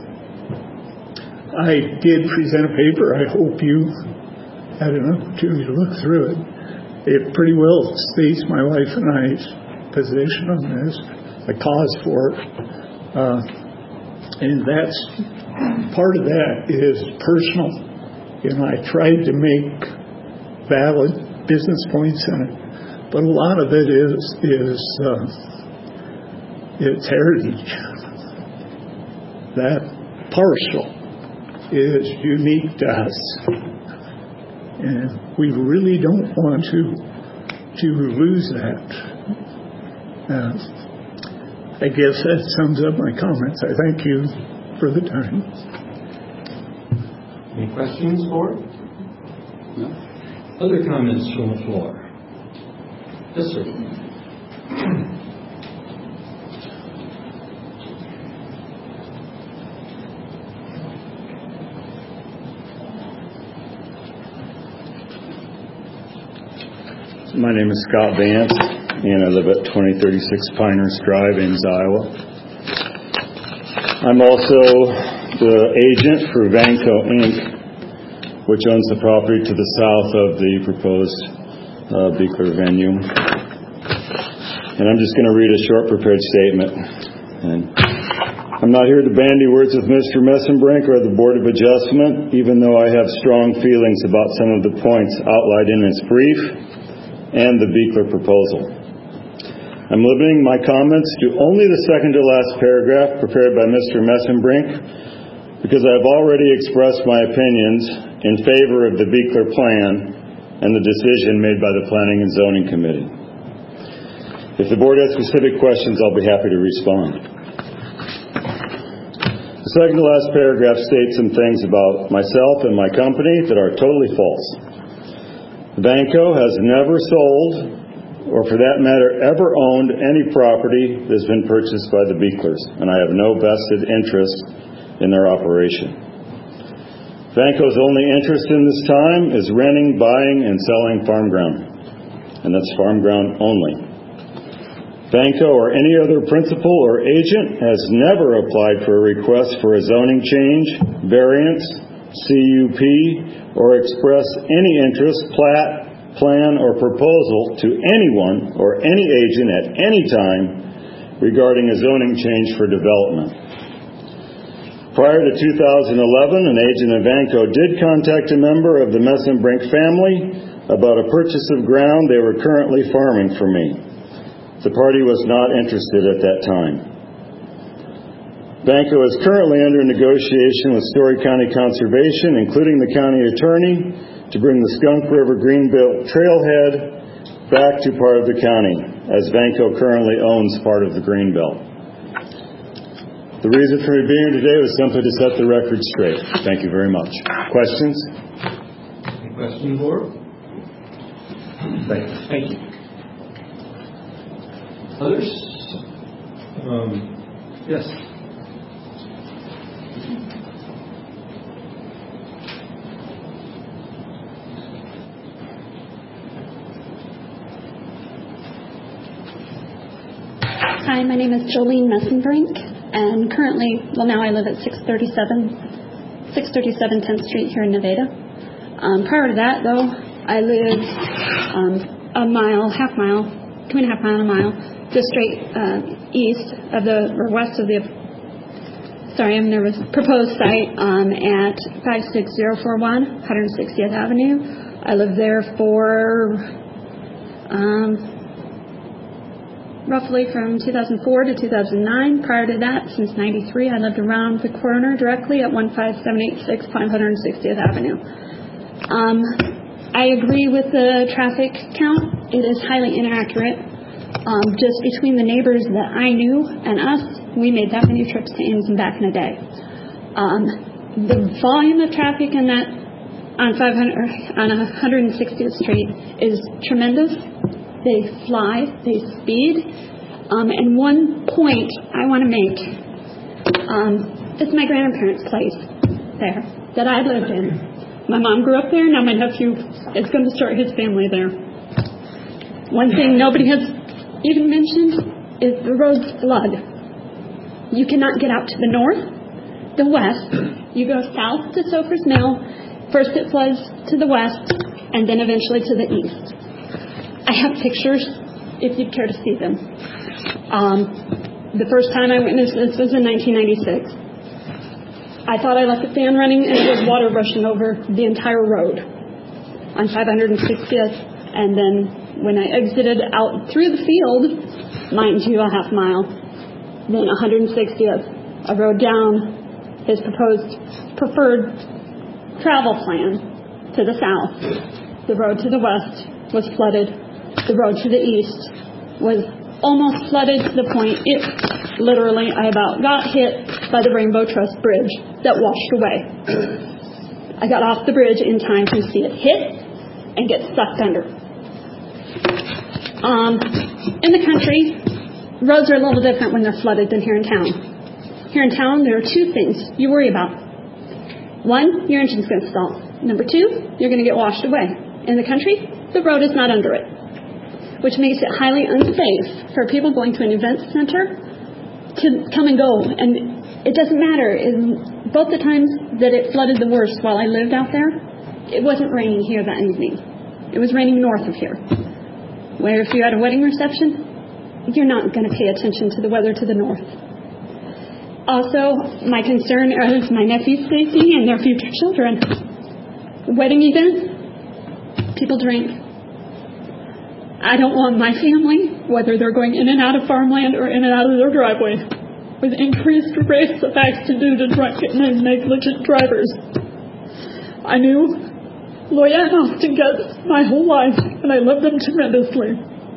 I did present a paper. I hope you had an opportunity to look through it. It pretty well states my wife and I's position on this, the cause for it. Uh, and that's part of that is personal. You know, I tried to make valid business points in it, but a lot of it is is uh, it's heritage. That parcel is unique to us, and we really don't want to to lose that. Uh, I guess that sums up my comments. I thank you for the time. Any questions for? No. Other comments from the floor? Yes, sir. My name is Scott Vance, and I live at twenty thirty-six Pinehurst Drive, Ames, Iowa. I'm also the agent for Vanco Incorporated, which owns the property to the south of the proposed uh, Beekler venue. And I'm just going to read a short prepared statement. And I'm not here to bandy words with Mister Messenbrink or the Board of Adjustment, even though I have strong feelings about some of the points outlined in its brief and the Beekler proposal. I'm limiting my comments to only the second to last paragraph prepared by Mister Messenbrink because I have already expressed my opinions in favor of the Beekler plan and the decision made by the Planning and Zoning Committee. If the board has specific questions, I'll be happy to respond. The second to last paragraph states some things about myself and my company that are totally false. Vanco has never sold, or for that matter, ever owned any property that's been purchased by the Beeklers, and I have no vested interest in their operation. Vanco's only interest in this time is renting, buying, and selling farm ground, and that's farm ground only. Vanco or any other principal or agent has never applied for a request for a zoning change, variance, C U P, or express any interest, plat, plan, or proposal to anyone or any agent at any time regarding a zoning change for development. Prior to two thousand eleven, an agent of Vanco did contact a member of the Messenbrink family about a purchase of ground they were currently farming for me. The party was not interested at that time. Vanco is currently under negotiation with Story County Conservation, including the county attorney, to bring the Skunk River Greenbelt Trailhead back to part of the county, as Vanco currently owns part of the Greenbelt. The reason for me being here today was simply to set the record straight. Thank you very much. Questions? Any questions, board? Thank you. Thank you. Others? Um, yes. Hi, my name is Jolene Messenbrink, and currently, well now I live at six thirty-seven tenth Street here in Nevada. Um, prior to that, though, I lived um, a mile, half mile, two and a half mile, a mile, just straight uh, east of the, or west of the, sorry, I'm nervous, proposed site um, at five six zero four one one hundred sixtieth Avenue. I lived there for um, roughly from two thousand four to two thousand nine. Prior to that, since ninety-three, I lived around the corner directly at one five seven eight six one hundred sixtieth Avenue. Um, I agree with the traffic count. It is highly inaccurate. Um, just between the neighbors that I knew and us, we made that many trips to Ames and back in a day. Um, the volume of traffic in that on five hundred on one hundred sixtieth Street is tremendous. They fly, they speed. Um, and one point I want to make, um, it's my grandparents' place there that I lived in. My mom grew up there. Now my nephew is going to start his family there. One thing nobody has even mentioned is the roads flood. You cannot get out to the north, the west. You go south to Sofer's Mill. First it floods to the west, and then eventually to the east. I have pictures if you'd care to see them. Um, the first time I witnessed this was in nineteen ninety-six. I thought I left the fan running and there was water rushing over the entire road on five hundred sixtieth. And then when I exited out through the field, mind you, a half mile, then one hundred sixtieth, a road down his proposed preferred travel plan to the south. The road to the west was flooded. The road to the east was almost flooded to the point it literally I about got hit by the Rainbow Trust Bridge that washed away. I got off the bridge in time to see it hit and get sucked under. Um, in the country, roads are a little different when they're flooded than here in town. Here in town, there are two things you worry about. One, your engine's going to stall. Number two, you're going to get washed away. In the country, the road is not under it, which makes it highly unsafe for people going to an event center to come and go. And it doesn't matter. In both the times that it flooded the worst while I lived out there, it wasn't raining here that evening. It was raining north of here, where if you're at a wedding reception, you're not going to pay attention to the weather to the north. Also, my concern is my nephew's safety and their future children. Wedding event, people drink. I don't want my family, whether they're going in and out of farmland or in and out of their driveway, with increased rates of accidents due to drunken and negligent drivers. I knew Loya and Austin Getz my whole life, and I loved them tremendously.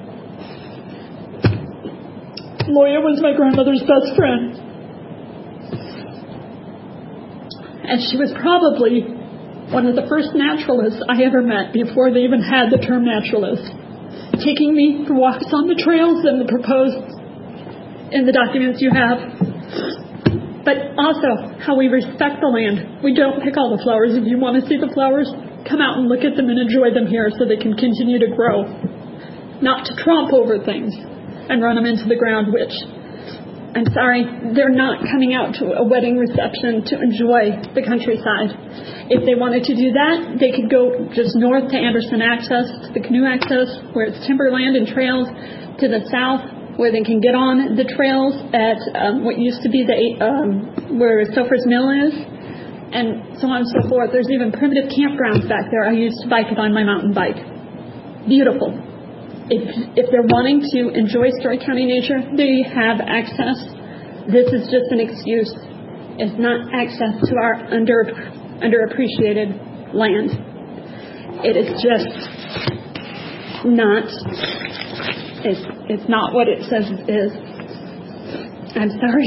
Loya was my grandmother's best friend. And she was probably one of the first naturalists I ever met before they even had the term naturalist, taking me for walks on the trails and the proposed in the documents you have, but also how we respect the land. We don't pick all the flowers. If you want to see the flowers, come out and look at them and enjoy them here so they can continue to grow, not to tromp over things and run them into the ground, which, I'm sorry, they're not coming out to a wedding reception to enjoy the countryside. If they wanted to do that, they could go just north to Anderson Access, to the canoe access, where it's timberland and trails, to the south, where they can get on the trails at um, what used to be the um, where Sofer's Mill is, and so on and so forth. There's even primitive campgrounds back there. I used to bike it on my mountain bike. Beautiful. If, if they're wanting to enjoy Story County nature, they have access. This is just an excuse. It's not access to our under underappreciated land. It is just not. It's it's not what it says it is. I'm sorry.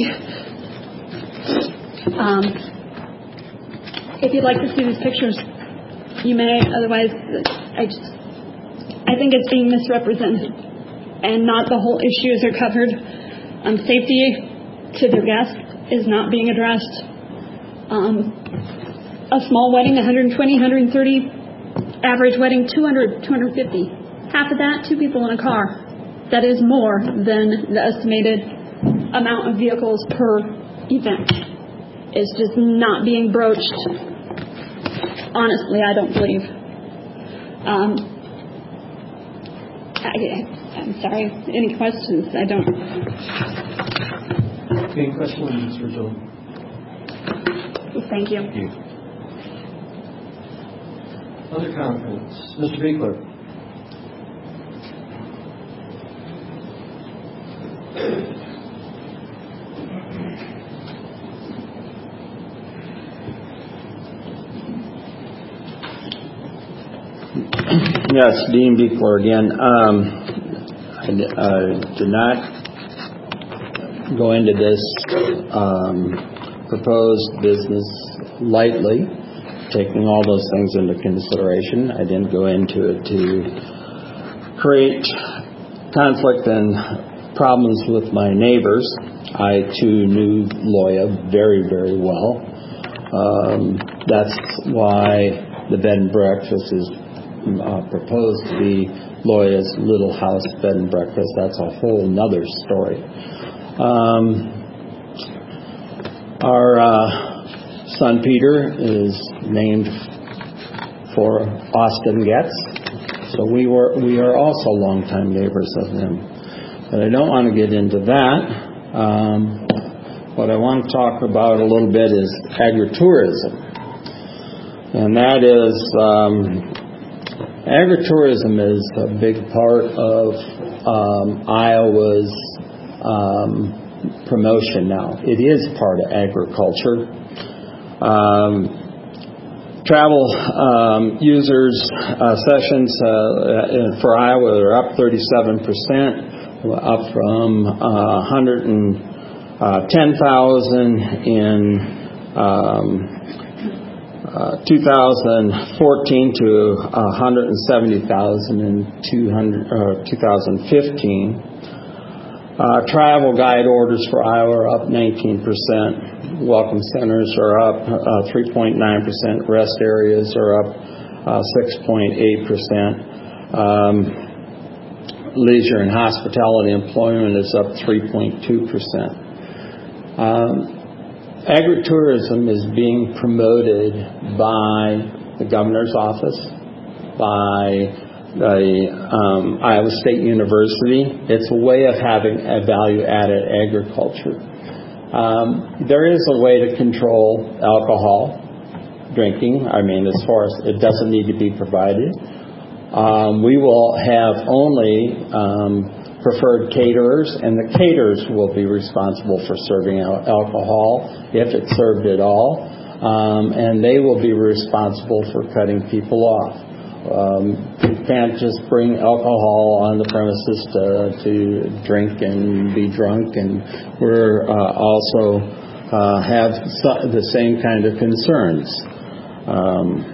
Um, if you'd like to see these pictures, you may. Otherwise, I just. I think it's being misrepresented, and not the whole issues are covered. Um, safety to their guests is not being addressed. Um, a small wedding, one hundred twenty, one hundred thirty. Average wedding, two hundred, two hundred fifty. Half of that, two people in a car. That is more than the estimated amount of vehicles per event. It's just not being broached. Honestly, I don't believe. Um, I, I'm sorry. Any questions? I don't. Any questions for Jill? Thank you. Thank you. Other comments? Mister Biegler. Yes, Dean Beekler again. Um, I uh, did not go into this um, proposed business lightly, taking all those things into consideration. I didn't go into it to create conflict and problems with my neighbors. I, too, knew Loya very, very well. Um, that's why the bed and breakfast is uh, proposed to be Loya's Little House Bed and Breakfast. That's a whole nother story. Um, our uh, son Peter is named for Austin Getz, so we were we are also longtime neighbors of him. But I don't want to get into that. Um, what I want to talk about a little bit is agritourism, and that is um, agritourism is a big part of um, Iowa's um, promotion now. It is part of agriculture. Um, travel um, users uh, sessions uh, for Iowa are up thirty-seven percent, up from uh, one hundred ten thousand in um, uh, two thousand fourteen to one hundred seventy thousand in two thousand fifteen. Uh, travel guide orders for Iowa are up nineteen percent. Welcome centers are up uh, three point nine percent. Rest areas are up uh, six point eight percent. Um, leisure and hospitality employment is up three point two percent. Um, agritourism is being promoted by the governor's office, by the um, Iowa State University. It's a way of having a value-added agriculture. Um, there is a way to control alcohol drinking. I mean, as far as it doesn't need to be provided. Um, we will have only um, preferred caterers, and the caterers will be responsible for serving al- alcohol, if it's served at all, um, and they will be responsible for cutting people off. Um, you can't just bring alcohol on the premises to, to drink and be drunk, and we're uh, also uh, have the same kind of concerns. Um,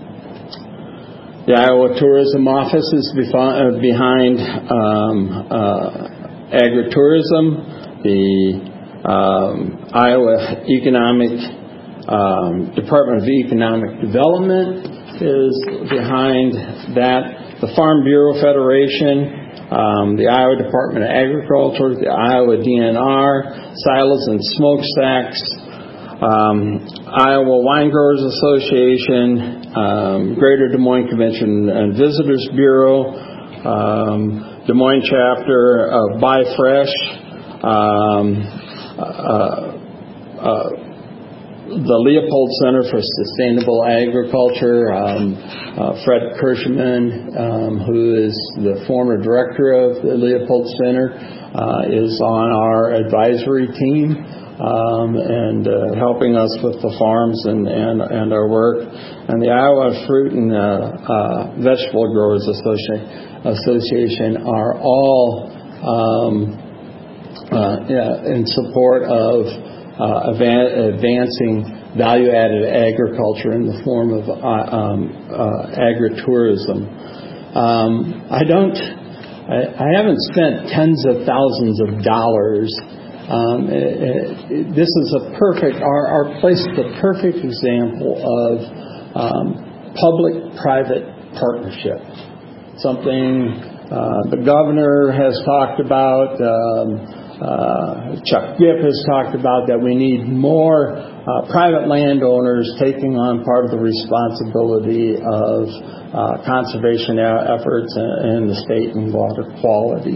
the Iowa Tourism Office is befi- uh, behind um, uh, agritourism. The um, Iowa Economic um, Department of Economic Development is behind that. The Farm Bureau Federation, um, the Iowa Department of Agriculture, the Iowa D N R, Silos and Smokestacks, um, Iowa Wine Growers Association, um, Greater Des Moines Convention and Visitors Bureau, um, Des Moines chapter of Buy Fresh, um, uh, uh, the Leopold Center for Sustainable Agriculture, um, uh, Fred Kirschman, um, who is the former director of the Leopold Center, uh, is on our advisory team um, and uh, helping us with the farms and, and, and our work. And the Iowa Fruit and uh, uh, Vegetable Growers Associ- Association are all um, uh, yeah, in support of Uh, advancing value-added agriculture in the form of uh, um, uh, agritourism. Um, I don't, I, I haven't spent tens of thousands of dollars. Um, it, it, this is a perfect, our, our place is a perfect example of um, public-private partnership. Something uh, the governor has talked about. Um, Uh, Chuck Gipp has talked about that we need more uh, private landowners taking on part of the responsibility of uh, conservation efforts in the state and water quality.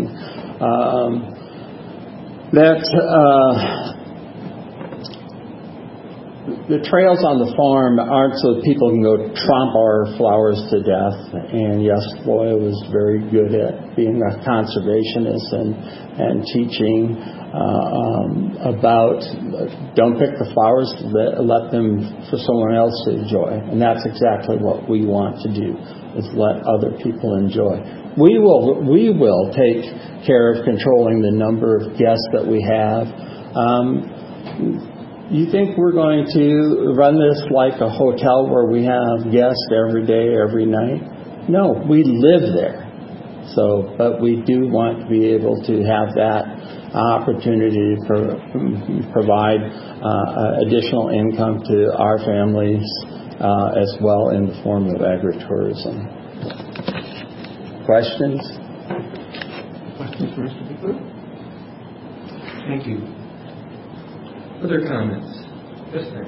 Um, that uh, the trails on the farm aren't so people can go trample our flowers to death. And yes, Floyd was very good at being a conservationist and, and teaching uh, um, about don't pick the flowers, let them for someone else to enjoy. And that's exactly what we want to do, is let other people enjoy. We will, we will take care of controlling the number of guests that we have. Um, You think we're going to run this like a hotel where we have guests every day, every night? No, we live there. So, but we do want to be able to have that opportunity to provide uh, additional income to our families uh, as well in the form of agritourism. Questions? Questions for Mister Bickler? Thank you. Other comments? Yes, sir.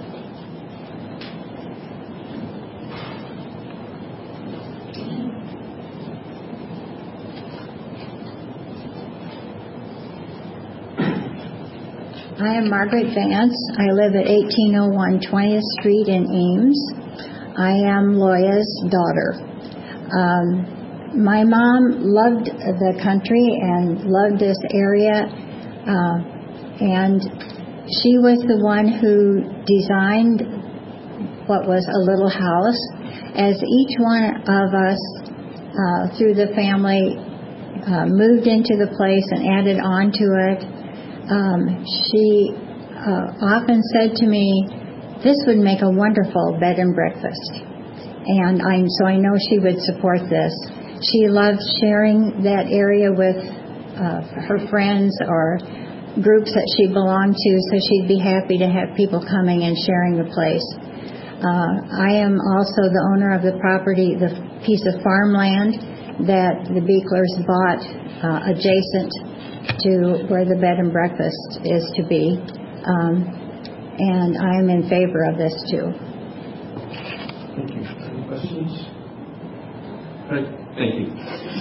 I am Margaret Vance. I live at eighteen oh one twentieth Street in Ames. I am Loya's daughter. Um, my mom loved the country and loved this area, uh, and she was the one who designed what was a little house. As each one of us uh, through the family uh, moved into the place and added on to it, um, she uh, often said to me, this would make a wonderful bed and breakfast. And I, so I know she would support this. She loved sharing that area with uh, her friends or groups that she belonged to, so she'd be happy to have people coming and sharing the place. Uh, I am also the owner of the property, the piece of farmland that the Bicklers bought uh, adjacent to where the bed and breakfast is to be. Um, and I am in favor of this too. Thank you. Any questions? All right. Thank you.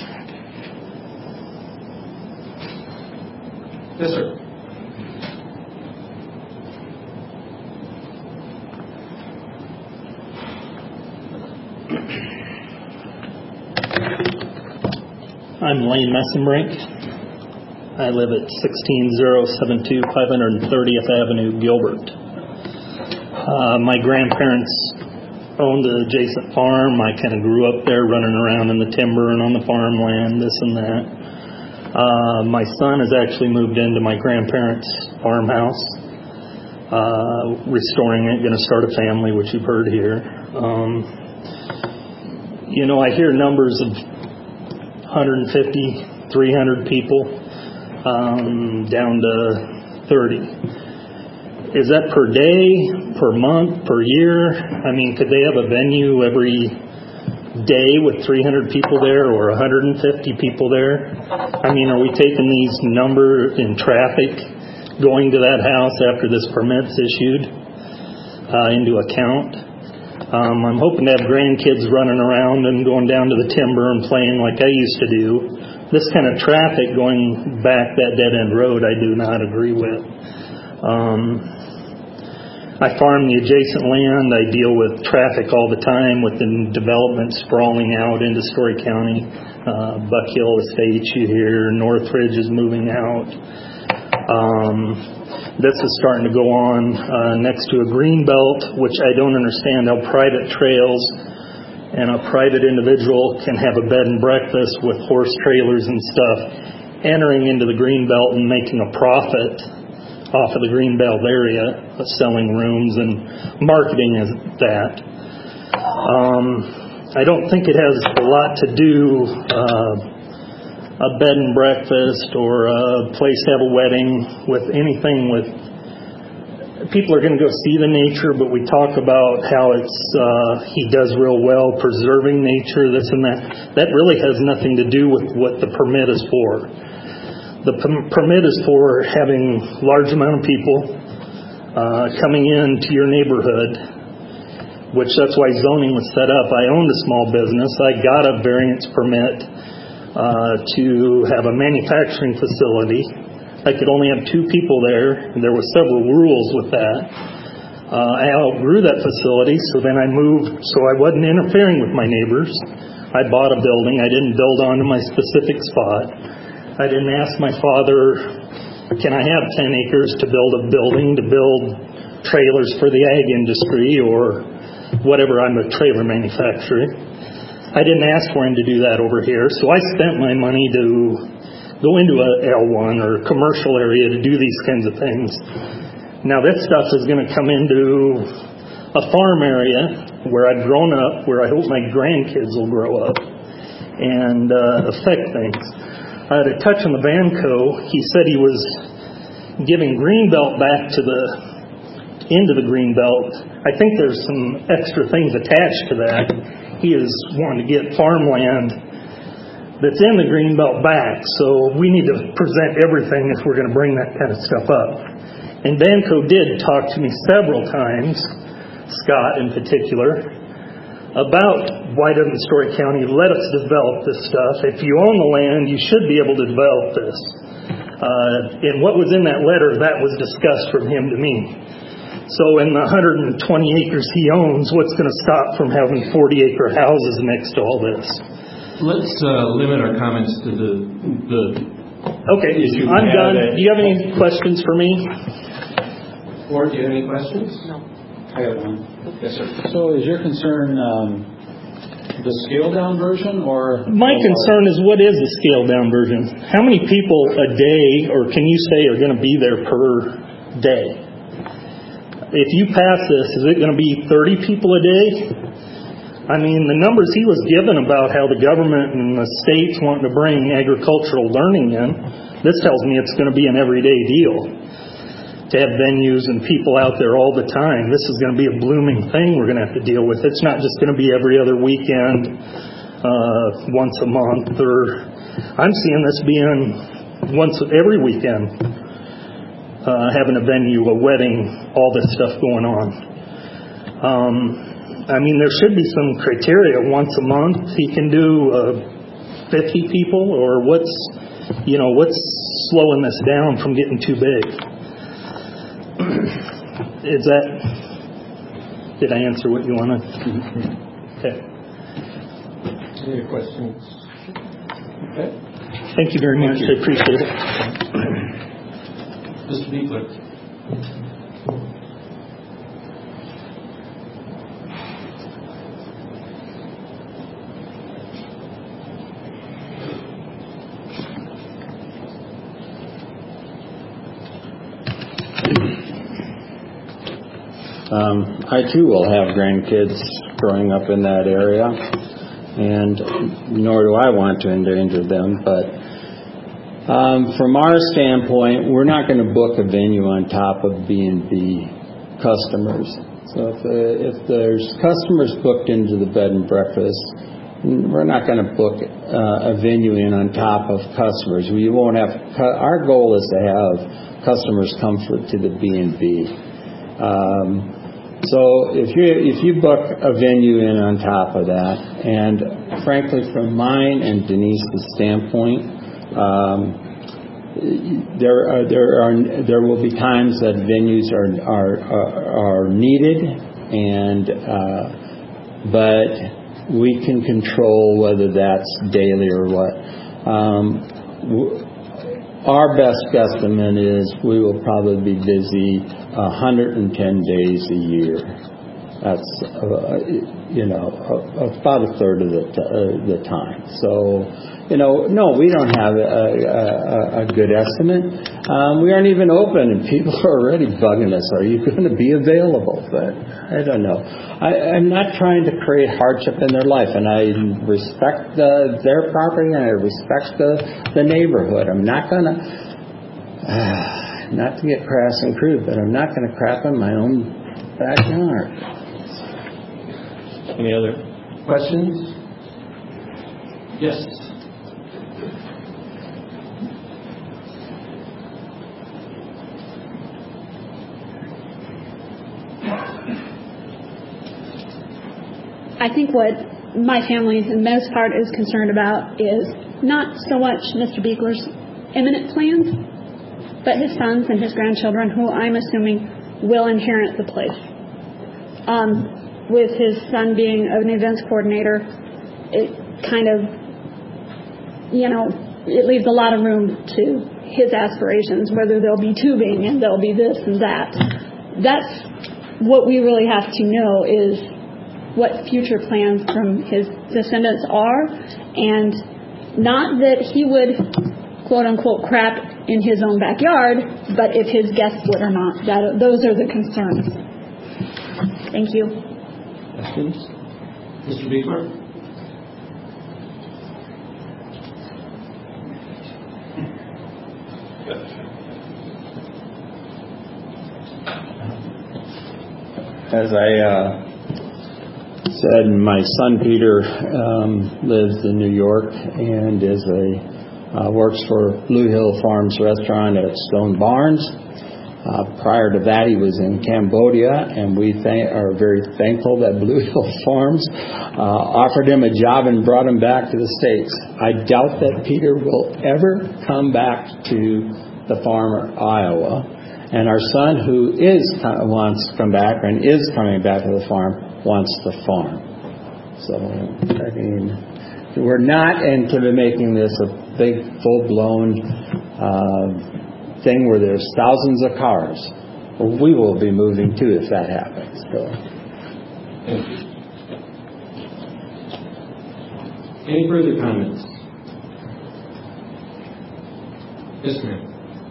Yes, sir. I'm Lane Messenbrink. I live at sixteen oh seven two five hundred thirtieth Avenue, Gilbert. Uh, my grandparents owned the adjacent farm. I kind of grew up there running around in the timber and on the farmland, this and that. Uh, my son has actually moved into my grandparents' farmhouse, uh, restoring it, going to start a family, which you've heard here. Um, you know, I hear numbers of one hundred fifty, three hundred people, um, down to thirty. Is that per day, per month, per year? I mean, could they have a venue every day with three hundred people there or one hundred fifty people there? I mean, are we taking these numbers in traffic going to that house after this permit's issued uh, into account? Um, I'm hoping to have grandkids running around and going down to the timber and playing like I used to do. This kind of traffic going back that dead-end road I do not agree with. Um, I farm the adjacent land. I deal with traffic all the time with the development sprawling out into Story County. Uh, Buck Hill Estates you hear. Northridge is moving out. Um, This is starting to go on uh, next to a green belt, which I don't understand how private trails and a private individual can have a bed and breakfast with horse trailers and stuff entering into the green belt and making a profit off of the green belt area, uh, selling rooms and marketing as that. Um, I don't think it has a lot to do uh, a bed and breakfast or a place to have a wedding with anything with people are going to go see the nature, but we talk about how it's uh, he does real well preserving nature, this and that. That really has nothing to do with what the permit is for. The p- permit is for having large amount of people uh, coming into your neighborhood, which that's why zoning was set up. I owned a small business. I got a variance permit Uh, to have a manufacturing facility. I could only have two people there, and there were several rules with that. Uh, I outgrew that facility, so then I moved, so I wasn't interfering with my neighbors. I bought a building. I didn't build onto my specific spot. I didn't ask my father, can I have ten acres to build a building, to build trailers for the ag industry or whatever, I'm a trailer manufacturer. I didn't ask for him to do that over here, so I spent my money to go into a L one or a commercial area to do these kinds of things. Now this stuff is going to come into a farm area where I've grown up, where I hope my grandkids will grow up and uh, affect things. I had a touch on the Vanco. He said he was giving Greenbelt back to the into the Greenbelt. I think there's some extra things attached to that. He is wanting to get farmland that's in the Greenbelt back, so we need to present everything if we're going to bring that kind of stuff up. And Vanco did talk to me several times, Scott in particular, about why doesn't Story County let us develop this stuff? If you own the land, you should be able to develop this. Uh, and what was in that letter, that was discussed from him to me. So in the one hundred twenty acres he owns, what's going to stop from having forty acre houses next to all this? Let's uh, limit our comments to the the okay, issue. I'm done. Do you have any questions for me? Or do you have any questions? No. I got one. Yes, sir. So is your concern um, the scaled down version or? My concern is what is the scaled down version? How many people a day, or can you say, are going to be there per day? If you pass this, is it going to be thirty people a day? I mean, the numbers he was given about how the government and the states wanting to bring agricultural learning in, this tells me it's going to be an everyday deal. To have venues and people out there all the time, this is going to be a blooming thing we're going to have to deal with. It's not just going to be every other weekend, uh, once a month, or I'm seeing this being once every weekend, uh, having a venue, a wedding, all this stuff going on. Um, I mean, there should be some criteria. Once a month, he can do uh, fifty people, or what's, you know, what's slowing this down from getting too big? Is that, did I answer what you wanted? Okay. Any questions? Okay. Thank you very much. I appreciate it. Mister Beekler. Um, I too will have grandkids growing up in that area, and nor do I want to endanger them. But um, from our standpoint, we're not going to book a venue on top of B and B customers. So if, uh, if there's customers booked into the bed and breakfast, we're not going to book uh, a venue in on top of customers. We won't have. Our goal is to have customers come for, to the B and B. Um, so if you if you book a venue in on top of that, and frankly, from mine and Denise's standpoint, um, there are, there are there will be times that venues are are are, are needed, and uh, but we can control whether that's daily or what. Um, w- Our best guesstimate is we will probably be busy one hundred ten days a year. That's, uh, you know, about a third of the, t- uh, the time. So, you know, no, we don't have a, a, a good estimate. Um, we aren't even open, and people are already bugging us. Are you going to be available? But I don't know. I, I'm not trying to create hardship in their life, and I respect the, their property, and I respect the, the neighborhood. I'm not going to, uh, not to get crass and crude, but I'm not going to crap in my own backyard. Any other questions? Yes. I think what my family, in most part, is concerned about is not so much Mister Beekler's imminent plans, but his sons and his grandchildren, who I'm assuming will inherit the place. Um, with his son being an events coordinator, it kind of, you know, it leaves a lot of room to his aspirations, whether there'll be tubing and there'll be this and that. That's what we really have to know, is what future plans from his descendants are, and not that he would, quote unquote, crap in his own backyard, but if his guests would or not. That, those are the concerns. Thank you. Questions? Mister Beekler? As I uh, said, my son Peter um, lives in New York and is a uh, works for Blue Hill Farms restaurant at Stone Barns. Uh, prior to that, he was in Cambodia, and we th- are very thankful that Blue Hill Farms uh, offered him a job and brought him back to the States. I doubt that Peter will ever come back to the farm of Iowa. And our son, who is wants to come back and is coming back to the farm, wants to farm. So, I mean, we're not into making this a big, full-blown uh, thing where there's thousands of cars. We will be moving too if that happens. So. Thank you. Any further comments? Yes, ma'am.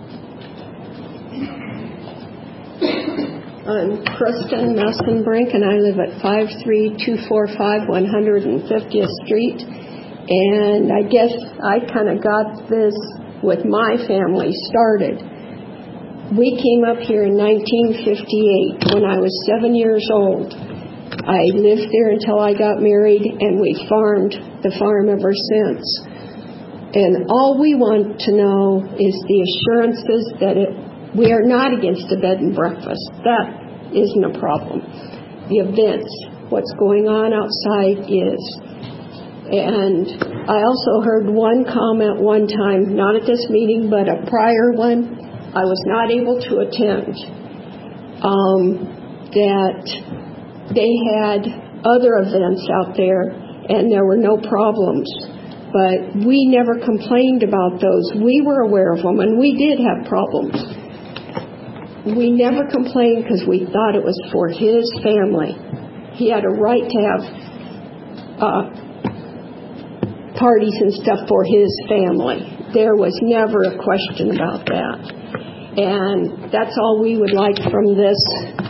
I'm Kristen Messenbrink, and I live at five three two four five one hundred fiftieth Street. And I guess I kind of got this with my family started. We came up here in nineteen fifty-eight when I was seven years old. I lived there until I got married, and we farmed the farm ever since. And all we want to know is the assurances that it we are not against a bed and breakfast. That isn't a problem. The events, what's going on outside is. And I also heard one comment one time, not at this meeting, but a prior one, I was not able to attend, um, that they had other events out there and there were no problems. But we never complained about those. We were aware of them, and we did have problems. We never complained because we thought it was for his family. He had a right to have uh, parties and stuff for his family. There was never a question about that. And that's all we would like from this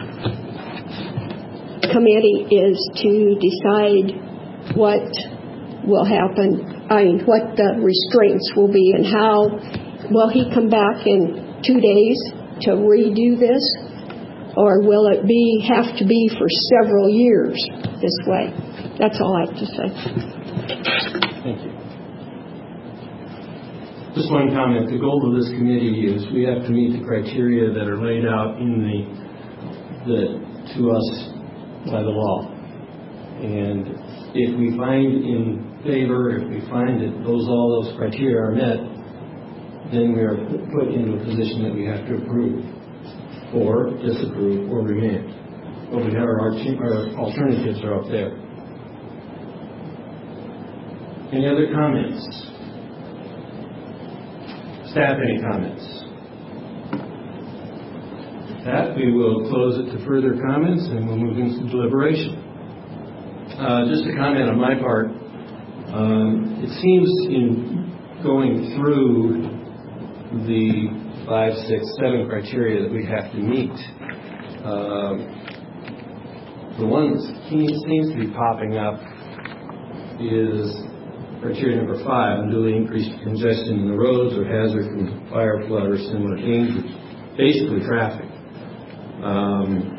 committee, is to decide what will happen, I mean, what the restraints will be, and how will he come back in two days to redo this, or will it be have to be for several years this way? That's all I have to say. Thank you. Just one comment. The goal of this committee is we have to meet the criteria that are laid out in the, the to us by the law. And if we find in favor, if we find that those all those criteria are met, then we are put into a position that we have to approve, or disapprove, or remand. But we have our, our alternatives are up there. Any other comments? Staff, any comments? With that, we will close it to further comments, and we'll move into deliberation. Uh, just a comment on my part. Um, it seems in going through the five, six, seven criteria that we have to meet, um, the one that seems to be popping up is criteria number five: unduly increased congestion in the roads or hazard from fire, flood, or similar dangers. Basically, traffic. Um,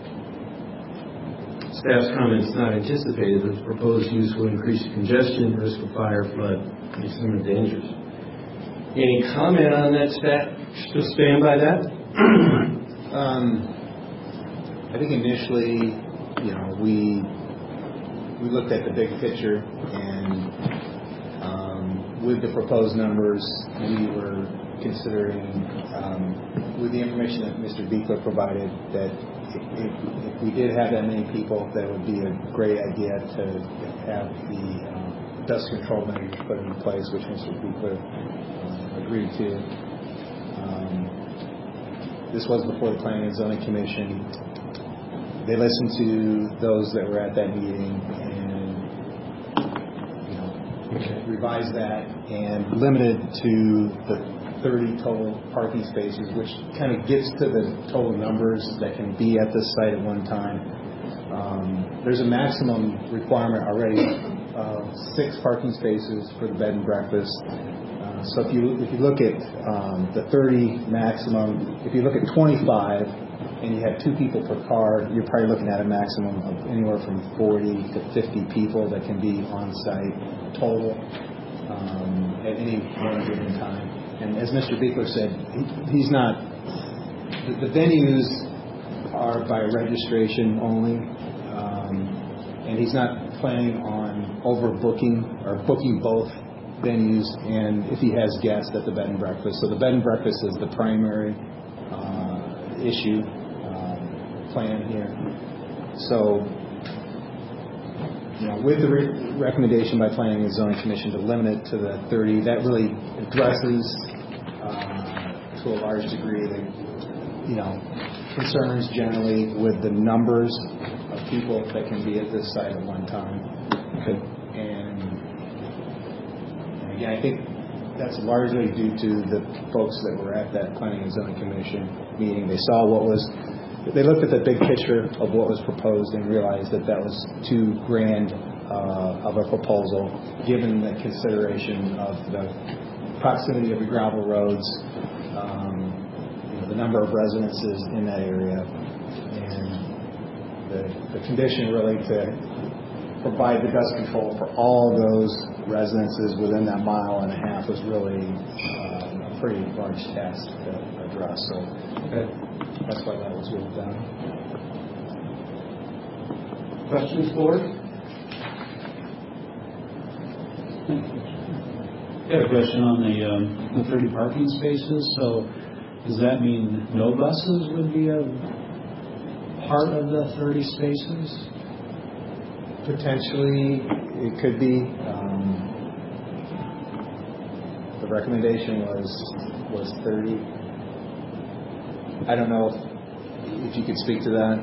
staff's comments not anticipated that the proposed use will increase congestion, risk of fire, flood, and similar dangers. Any comment on that, staff? Still stand by that? um, I think initially, you know, we we looked at the big picture, and um, with the proposed numbers, we were considering, um, with the information that Mister Beekler provided, that if, if we did have that many people, that would be a great idea to have the uh, dust control measures put in place, which Mister Beekler uh, agreed to. Um, this was before the Planning and Zoning Commission. They listened to those that were at that meeting and, you know, revised that and limited to the thirty total parking spaces, which kind of gets to the total numbers that can be at this site at one time. Um, there's a maximum requirement already of six parking spaces for the bed and breakfast. Uh, so if you if you look at um, the thirty maximum, if you look at twenty-five and you have two people per car, you're probably looking at a maximum of anywhere from forty to fifty people that can be on site total um, at any one given time. And as Mister Beekler said, he, he's not, the, the venues are by registration only, um, and he's not planning on overbooking or booking both venues and if he has guests at the bed and breakfast. So the bed and breakfast is the primary uh, issue uh, plan here. So, you know, with the re- recommendation by Planning and Zoning Commission to limit it to the thirty, that really addresses uh, to a large degree the, you know, concerns generally with the numbers of people that can be at this site at one time. Okay. And, and again, I think that's largely due to the folks that were at that Planning and Zoning Commission meeting. They saw what was, they looked at the big picture of what was proposed and realized that that was too grand uh, of a proposal, given the consideration of the proximity of the gravel roads, um, you know, the number of residences in that area, and the, the condition really to provide the dust control for all of those residences within that mile and a half was really uh, a pretty large task to address. So okay. That's why that was really done. Questions, board? I have a question on the, um, the thirty parking spaces. So does that mean no buses would be a part of the thirty spaces? Potentially, it could be. Um, the recommendation was was thirty. I don't know if, if you could speak to that.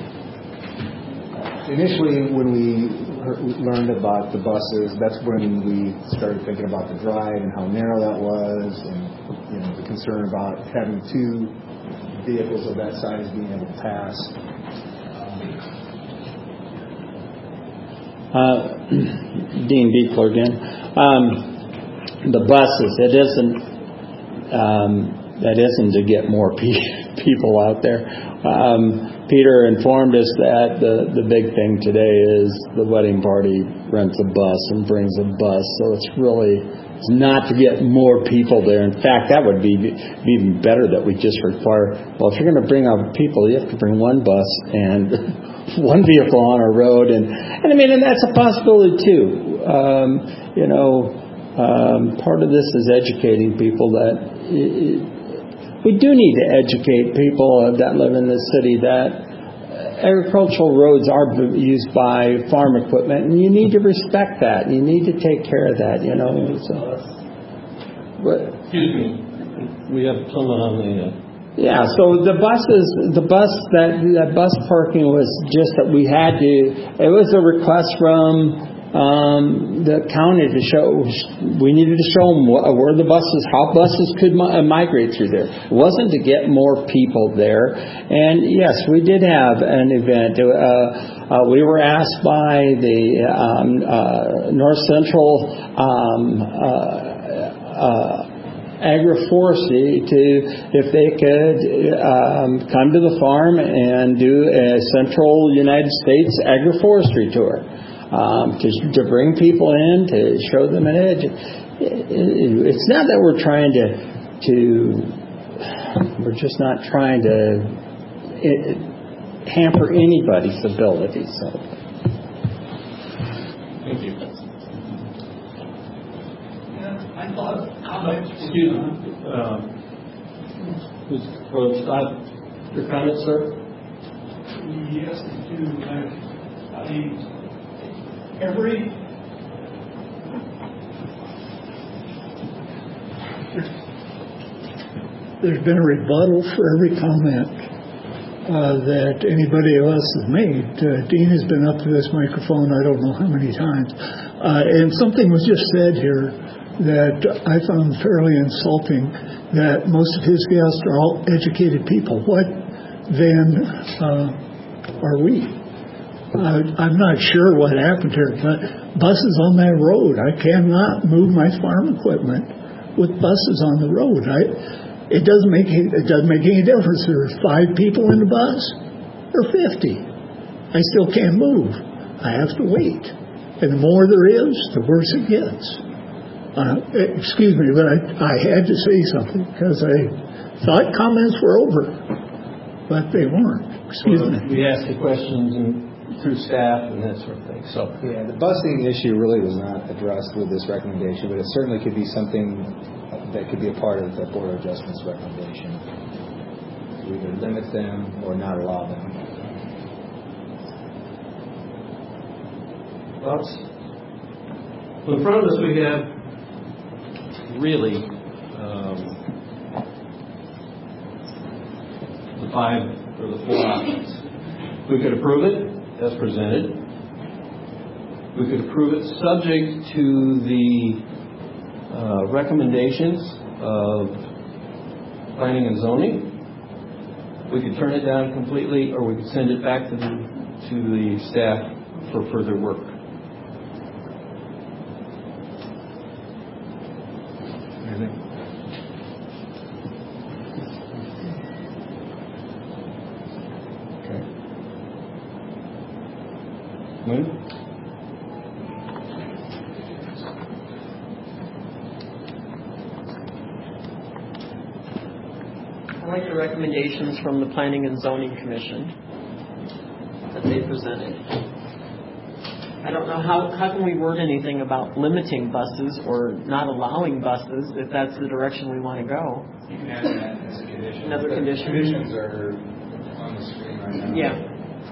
Initially, when we heard, learned about the buses, that's when we started thinking about the drive and how narrow that was, and you know the concern about having two vehicles of that size being able to pass. Uh, Dean Beekler again. Um, the buses, it isn't um, that isn't to get more pe- people out there. Um, Peter informed us that the, the big thing today is the wedding party rents a bus and brings a bus. So it's really it's not to get more people there. In fact, that would be, be even better that we just require, well, if you're going to bring out people, you have to bring one bus and one vehicle on a road. And, and I mean, and that's a possibility too. Um, you know, um, part of this is educating people that it, we do need to educate people that live in this city that agricultural roads are used by farm equipment, and you need to respect that. You need to take care of that, you know. So, but, excuse me, we have someone on the. Uh... Yeah, so the buses, the bus that that bus parking was just that we had to. It was a request from. Um, the county to show, we needed to show them what, where the buses, how buses could mi- migrate through there. It wasn't to get more people there. And yes, we did have an event. Uh, uh, we were asked by the um, uh, North Central um, uh, uh, agroforestry to, if they could um, come to the farm and do a Central United States agroforestry tour. Um, to, to bring people in, to show them an edge. It, it, it's not that we're trying to, to we're just not trying to it, hamper anybody's ability. So, thank you. Yeah, I thought. Excuse me. Um, Scott, your comment, sir? Yes, I do. I, I, every there's been a rebuttal for every comment uh, that anybody else has made. Uh, Dean has been up to this microphone I don't know how many times, uh, and something was just said here that I found fairly insulting, that most of his guests are all educated people. What then uh, are we? Uh, I'm not sure what happened here, but buses on that road, I cannot move my farm equipment with buses on the road. I, it doesn't make it doesn't make any difference if there's five people in the bus or fifty. I still can't move. I have to wait, and the more there is, the worse it gets. Uh, excuse me, but I, I had to say something because I thought comments were over, but they weren't. Excuse well, me. We asked the questions and through staff and that sort of thing. So yeah, the busing issue really was not addressed with this recommendation, but it certainly could be something that could be a part of the Board of Adjustment's recommendation. Either limit them or not allow them. Thoughts? Well, in front of us we have really um, the five or the four options. We could approve it as presented. We could approve it subject to the uh, recommendations of planning and zoning. We could turn it down completely, or we could send it back to the to the staff for further work. I like the recommendations from the Planning and Zoning Commission that they presented. I don't know how how can we word anything about limiting buses or not allowing buses if that's the direction we want to go. You can add that as a condition. Another the condition. Conditions are on the screen right now. Yeah.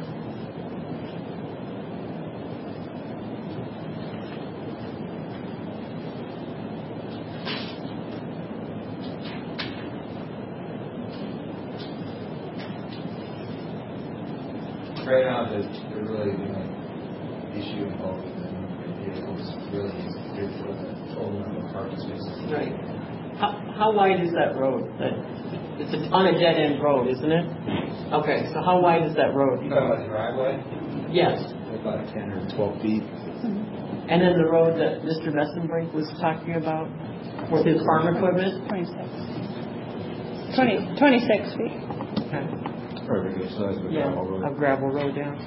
Right now, the, the really the only issue involved in vehicles really is here for the total number of parking spaces. Right. How, how wide is that road? That it's a, on a dead end road, isn't it? Okay. So how wide is that road? You talking about the driveway? Yes. About ten or twelve feet. And then the road that Mister Messenbrink was talking about with his farm equipment? twenty-six. twenty, twenty-six feet. Okay. Regular size of a Yeah, gravel road. a gravel road down.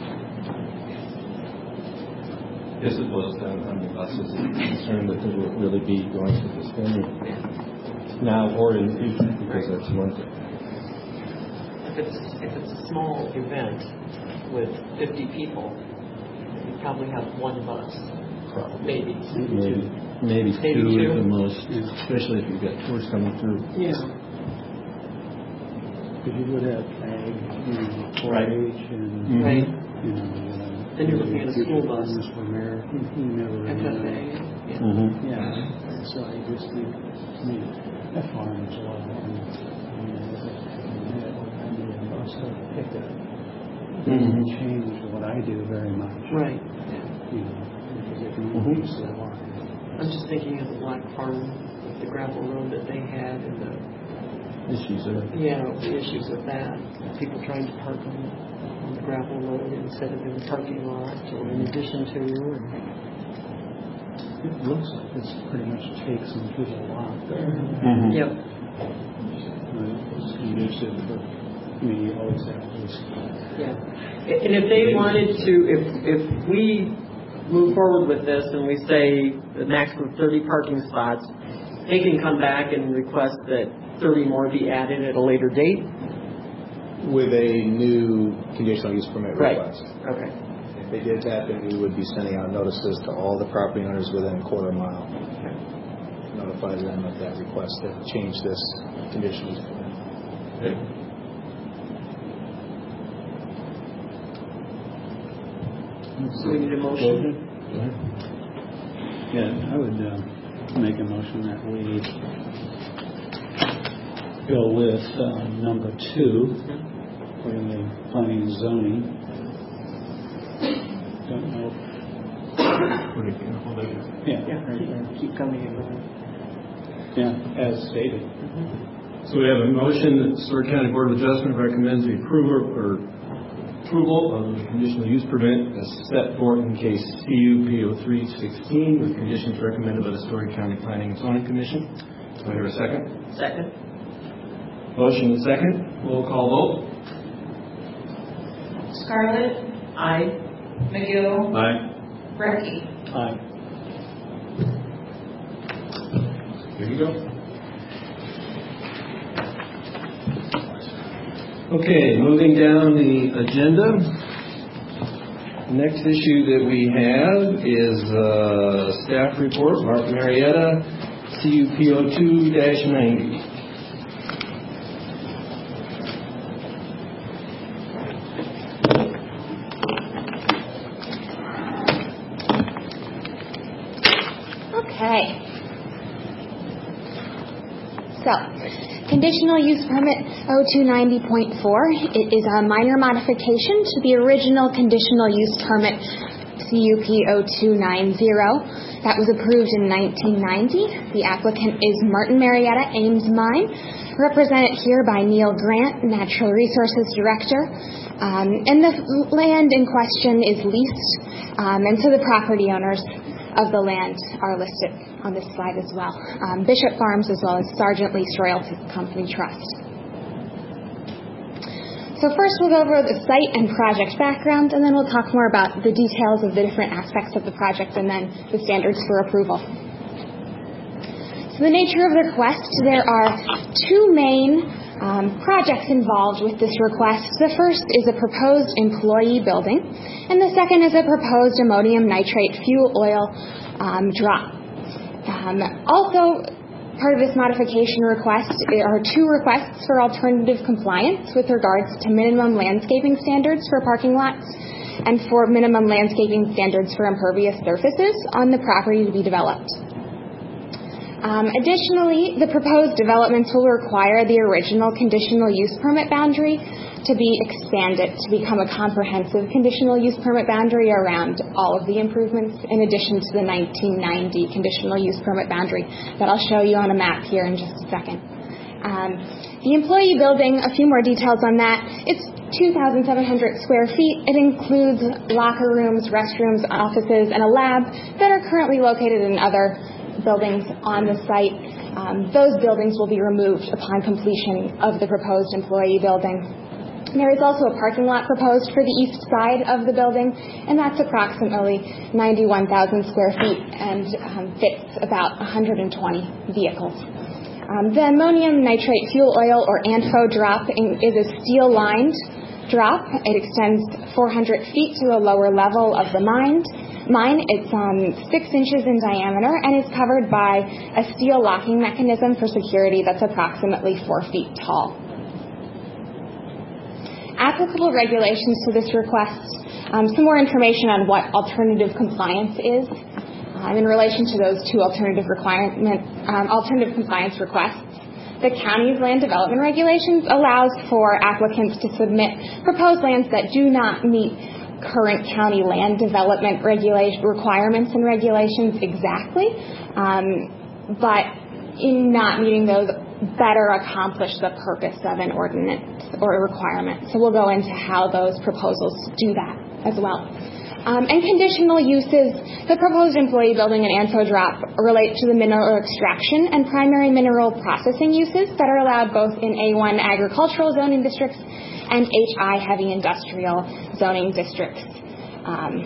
This is boils down on the buses and concern that they will really be going to this venue now or in the future because that's one thing. If it's if it's a small event with fifty people, you probably have one bus. Probably. Maybe. Maybe, maybe, Maybe two two. at the most, especially if you've got tours coming through. Yeah. Because you would have ag, you know, four Right. H and, Mm-hmm. Right. you know, uh, Then you're looking at a school bus. For mayor, you, you never really F F A. know. Yeah. Mm-hmm. Yeah, so I just think, I mean, that farm is a lot of fun. I mean, I mean, a bus or a pickup doesn't change what I do very much. Right. You know, because it can Mhm. be so wide. I'm just thinking of the Black Farm, the gravel road that they had, and the Issues there. yeah, the issues with that. People trying to park on, on the gravel road instead of in the parking lot, or in addition to. And It looks like this pretty much takes them to the lot there. Mm-hmm. Yep. You use it for, I mean, you always have this. Yeah. And if they wanted to, if if we move forward with this and we say the maximum thirty parking spots, they can come back and request that thirty more be added at a later date. With a new conditional use permit Right. request. Okay. If they did that, then we would be sending out notices to all the property owners within a quarter mile. Notify them of that request to change this conditional use permit. Okay. So we need a motion? Yeah, I would uh, make a motion that we go with uh, number two for the planning and zoning. Don't know. Yeah. Yeah, keep, keep coming in. Yeah, as stated. So we have a motion that the Seward County Board of Adjustment recommends the approval or approval of the conditional use permit as set forth in case C U P zero three sixteen with conditions recommended by the Seward County Planning and Zoning Commission. Do I hear a second? Second. Motion and second. Roll call vote. Scarlett. Aye. McGill. Aye. Brecky. Aye. There you go. Okay, moving down the agenda. Next issue that we have is uh, staff report, Mark Marietta, C U P zero two ninety. Okay. So, conditional use permit zero two ninety point four. It is a minor modification to the original conditional use permit C U P zero two ninety that was approved in nineteen ninety. The applicant is Martin Marietta Ames Mine, represented here by Neil Grant, Natural Resources Director. Um, and the land in question is leased, um, and so the property owners of the land are listed on this slide as well. Um, Bishop Farms as well as Sargent Lease Royalty Company Trust. So first we'll go over the site and project background, and then we'll talk more about the details of the different aspects of the project and then the standards for approval. So the nature of the request, there are two main um, projects involved with this request. The first is a proposed employee building, and the second is a proposed ammonium nitrate fuel oil um, drop. Um, also, part of this modification request are two requests for alternative compliance with regards to minimum landscaping standards for parking lots and for minimum landscaping standards for impervious surfaces on the property to be developed. Um, additionally, the proposed developments will require the original conditional use permit boundary to be expanded to become a comprehensive conditional use permit boundary around all of the improvements, in addition to the nineteen ninety conditional use permit boundary that I'll show you on a map here in just a second. Um, the employee building, a few more details on that. It's two thousand seven hundred square feet. It includes locker rooms, restrooms, offices, and a lab that are currently located in other buildings on the site. Um, those buildings will be removed upon completion of the proposed employee building. There is also a parking lot proposed for the east side of the building, and that's approximately ninety-one thousand square feet and um, fits about one hundred twenty vehicles. Um, the ammonium nitrate fuel oil, or A N F O drop, in, is a steel-lined drop. It extends four hundred feet to the lower level of the mine. Mine, it's um, six inches in diameter and is covered by a steel locking mechanism for security that's approximately four feet tall. Applicable regulations to this request, um, some more information on what alternative compliance is um, in relation to those two alternative requirement, um, alternative compliance requests. The county's land development regulations allows for applicants to submit proposed lands that do not meet current county land development regulation requirements and regulations exactly, um, but in not meeting those, better accomplish the purpose of an ordinance or a requirement. So we'll go into how those proposals do that as well. Um, and conditional uses, the proposed employee building and A N F O drop relate to the mineral extraction and primary mineral processing uses that are allowed both in A one agricultural zoning districts and H I heavy industrial zoning districts. Um,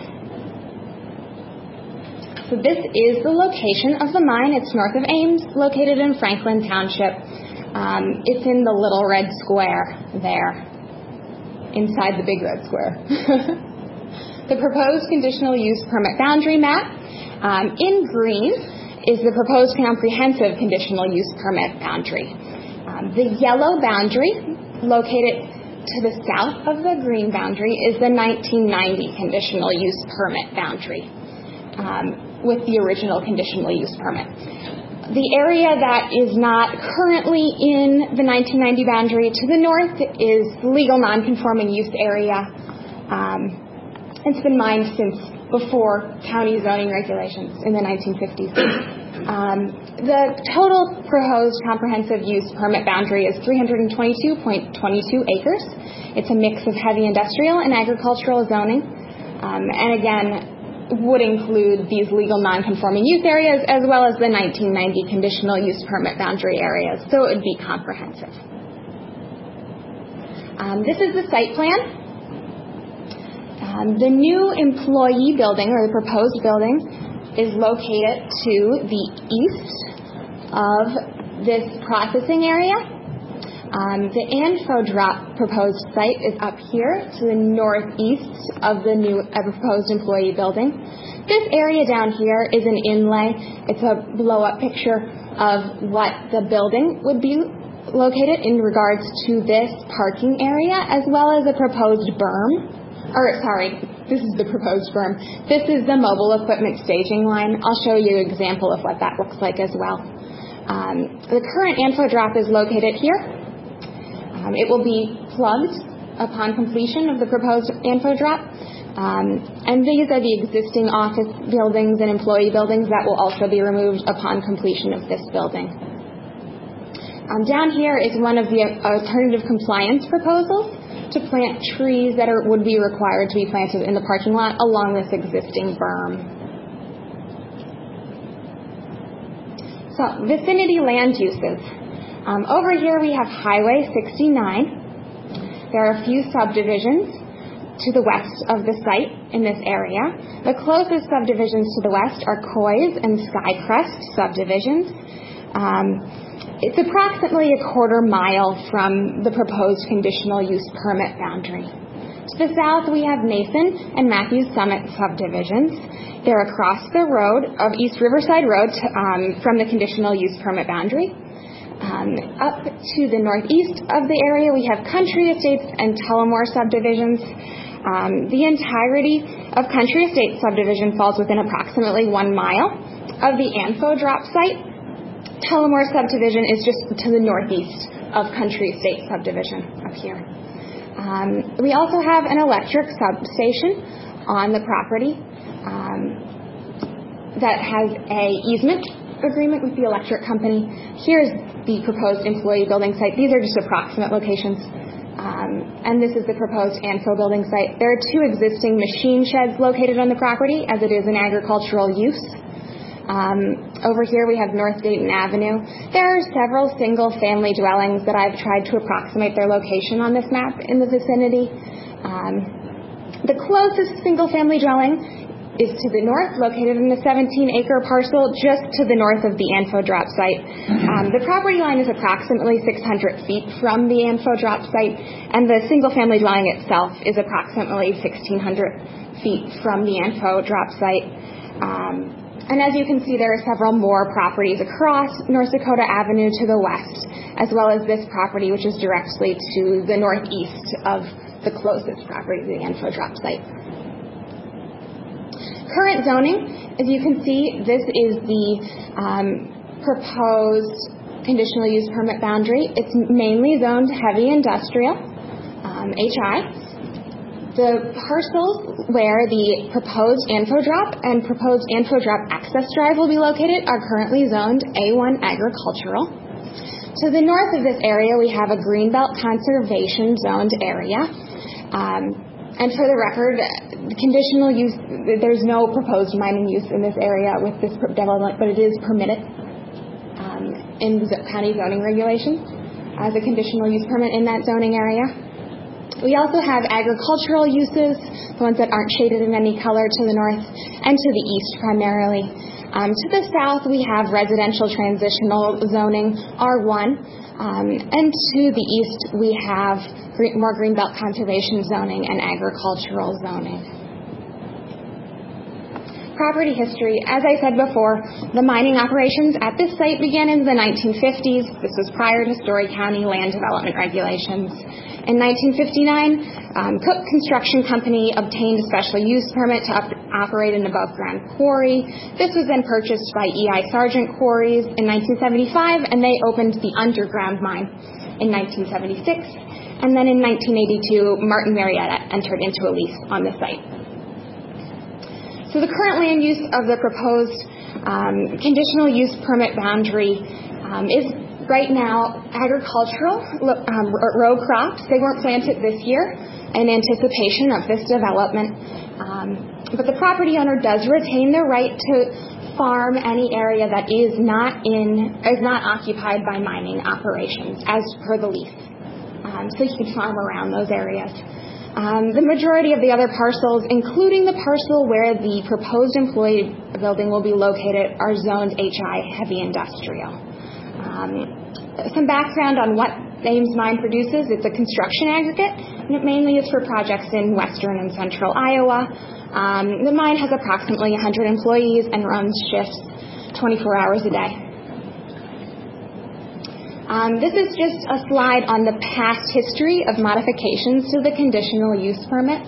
so this is the location of the mine. It's north of Ames, located in Franklin Township. Um, it's in the little red square there, inside the big red square. The proposed conditional use permit boundary map um, in green is the proposed comprehensive conditional use permit boundary. Um, the yellow boundary located to the south of the green boundary is the nineteen ninety conditional use permit boundary um, with the original conditional use permit. The area that is not currently in the nineteen ninety boundary to the north is legal non-conforming use area. Um, it's been mined since before county zoning regulations in the nineteen fifties. Um, the total proposed comprehensive use permit boundary is three hundred twenty-two point two two acres. It's a mix of heavy industrial and agricultural zoning. Um, and again, would include these legal non-conforming use areas as well as the nineteen ninety conditional use permit boundary areas. So it would be comprehensive. Um, this is the site plan. Um, the new employee building, or the proposed building, is located to the east of this processing area. Um, the ANFO-Drop proposed site is up here to the northeast of the new uh, proposed employee building. This area down here is an inlay. It's a blow-up picture of what the building would be located in regards to this parking area, as well as a proposed berm. Or, sorry, this is the proposed berm. This is the mobile equipment staging line. I'll show you an example of what that looks like as well. Um, the current ANFO-Drop is located here. Um, it will be plugged upon completion of the proposed ANFO-Drop. Um, and these are the existing office buildings and employee buildings that will also be removed upon completion of this building. Um, down here is one of the alternative compliance proposals to plant trees that are, would be required to be planted in the parking lot along this existing berm. So, vicinity land uses. Um, over here we have Highway sixty-nine. There are a few subdivisions to the west of the site in this area. The closest subdivisions to the west are Coys and Skycrest subdivisions. Um, It's approximately a quarter mile from the proposed conditional use permit boundary. To the south, we have Mason and Matthews Summit subdivisions. They're across the road of East Riverside Road to, um, from the conditional use permit boundary. Um, up to the northeast of the area, we have Country Estates and Tullamore subdivisions. Um, the entirety of Country Estates subdivision falls within approximately one mile of the ANFO-Drop site. Tullamore subdivision is just to the northeast of Country Estate subdivision up here. Um, we also have an electric substation on the property um, that has a easement agreement with the electric company. Here's the proposed employee building site. These are just approximate locations. Um, and this is the proposed ANFO building site. There are two existing machine sheds located on the property, as it is an agricultural use. Um, over here we have North Dayton Avenue. There are several single-family dwellings that I've tried to approximate their location on this map in the vicinity. Um, the closest single-family dwelling is to the north, located in a seventeen acre parcel just to the north of the ANFO-Drop site. Um, the property line is approximately six hundred feet from the ANFO-Drop site, and the single-family dwelling itself is approximately sixteen hundred feet from the ANFO-Drop site. Um, And as you can see, there are several more properties across North Dakota Avenue to the west, as well as this property, which is directly to the northeast of the closest property to the ANFO-Drop site. Current zoning, as you can see, this is the um, proposed conditional use permit boundary. It's mainly zoned heavy industrial, um, H I. The parcels where the proposed ANFO-Drop and proposed ANFO-Drop access drive will be located are currently zoned A one agricultural. To the north of this area, we have a Greenbelt conservation zoned area. Um, and for the record, conditional use, there's no proposed mining use in this area with this development, but it is permitted um, in the county zoning regulations as a conditional use permit in that zoning area. We also have agricultural uses, the ones that aren't shaded in any color, to the north and to the east primarily. Um, to the south, we have residential transitional zoning, R one, um, and to the east, we have green, more Greenbelt conservation zoning and agricultural zoning. Property history. As I said before, the mining operations at this site began in the nineteen fifties. This was prior to Story County land development regulations. In nineteen fifty-nine, um, Cook Construction Company obtained a special use permit to op- operate an above-ground quarry. This was then purchased by E I Sargent Quarries in nineteen seventy-five, and they opened the underground mine in nineteen seventy-six. And then in nineteen eighty-two, Martin Marietta entered into a lease on the site. So the current land use of the proposed um, conditional use permit boundary um, is right now agricultural um, row crops. They weren't planted this year in anticipation of this development. Um, but the property owner does retain the right to farm any area that is not in is not occupied by mining operations as per the lease. Um, so you can farm around those areas. Um, the majority of the other parcels, including the parcel where the proposed employee building will be located, are zoned H I heavy industrial. Um, some background on what Ames Mine produces: it's a construction aggregate, and it mainly is for projects in western and central Iowa. Um, the mine has approximately one hundred employees and runs shifts twenty-four hours a day. Um, this is just a slide on the past history of modifications to the conditional use permit.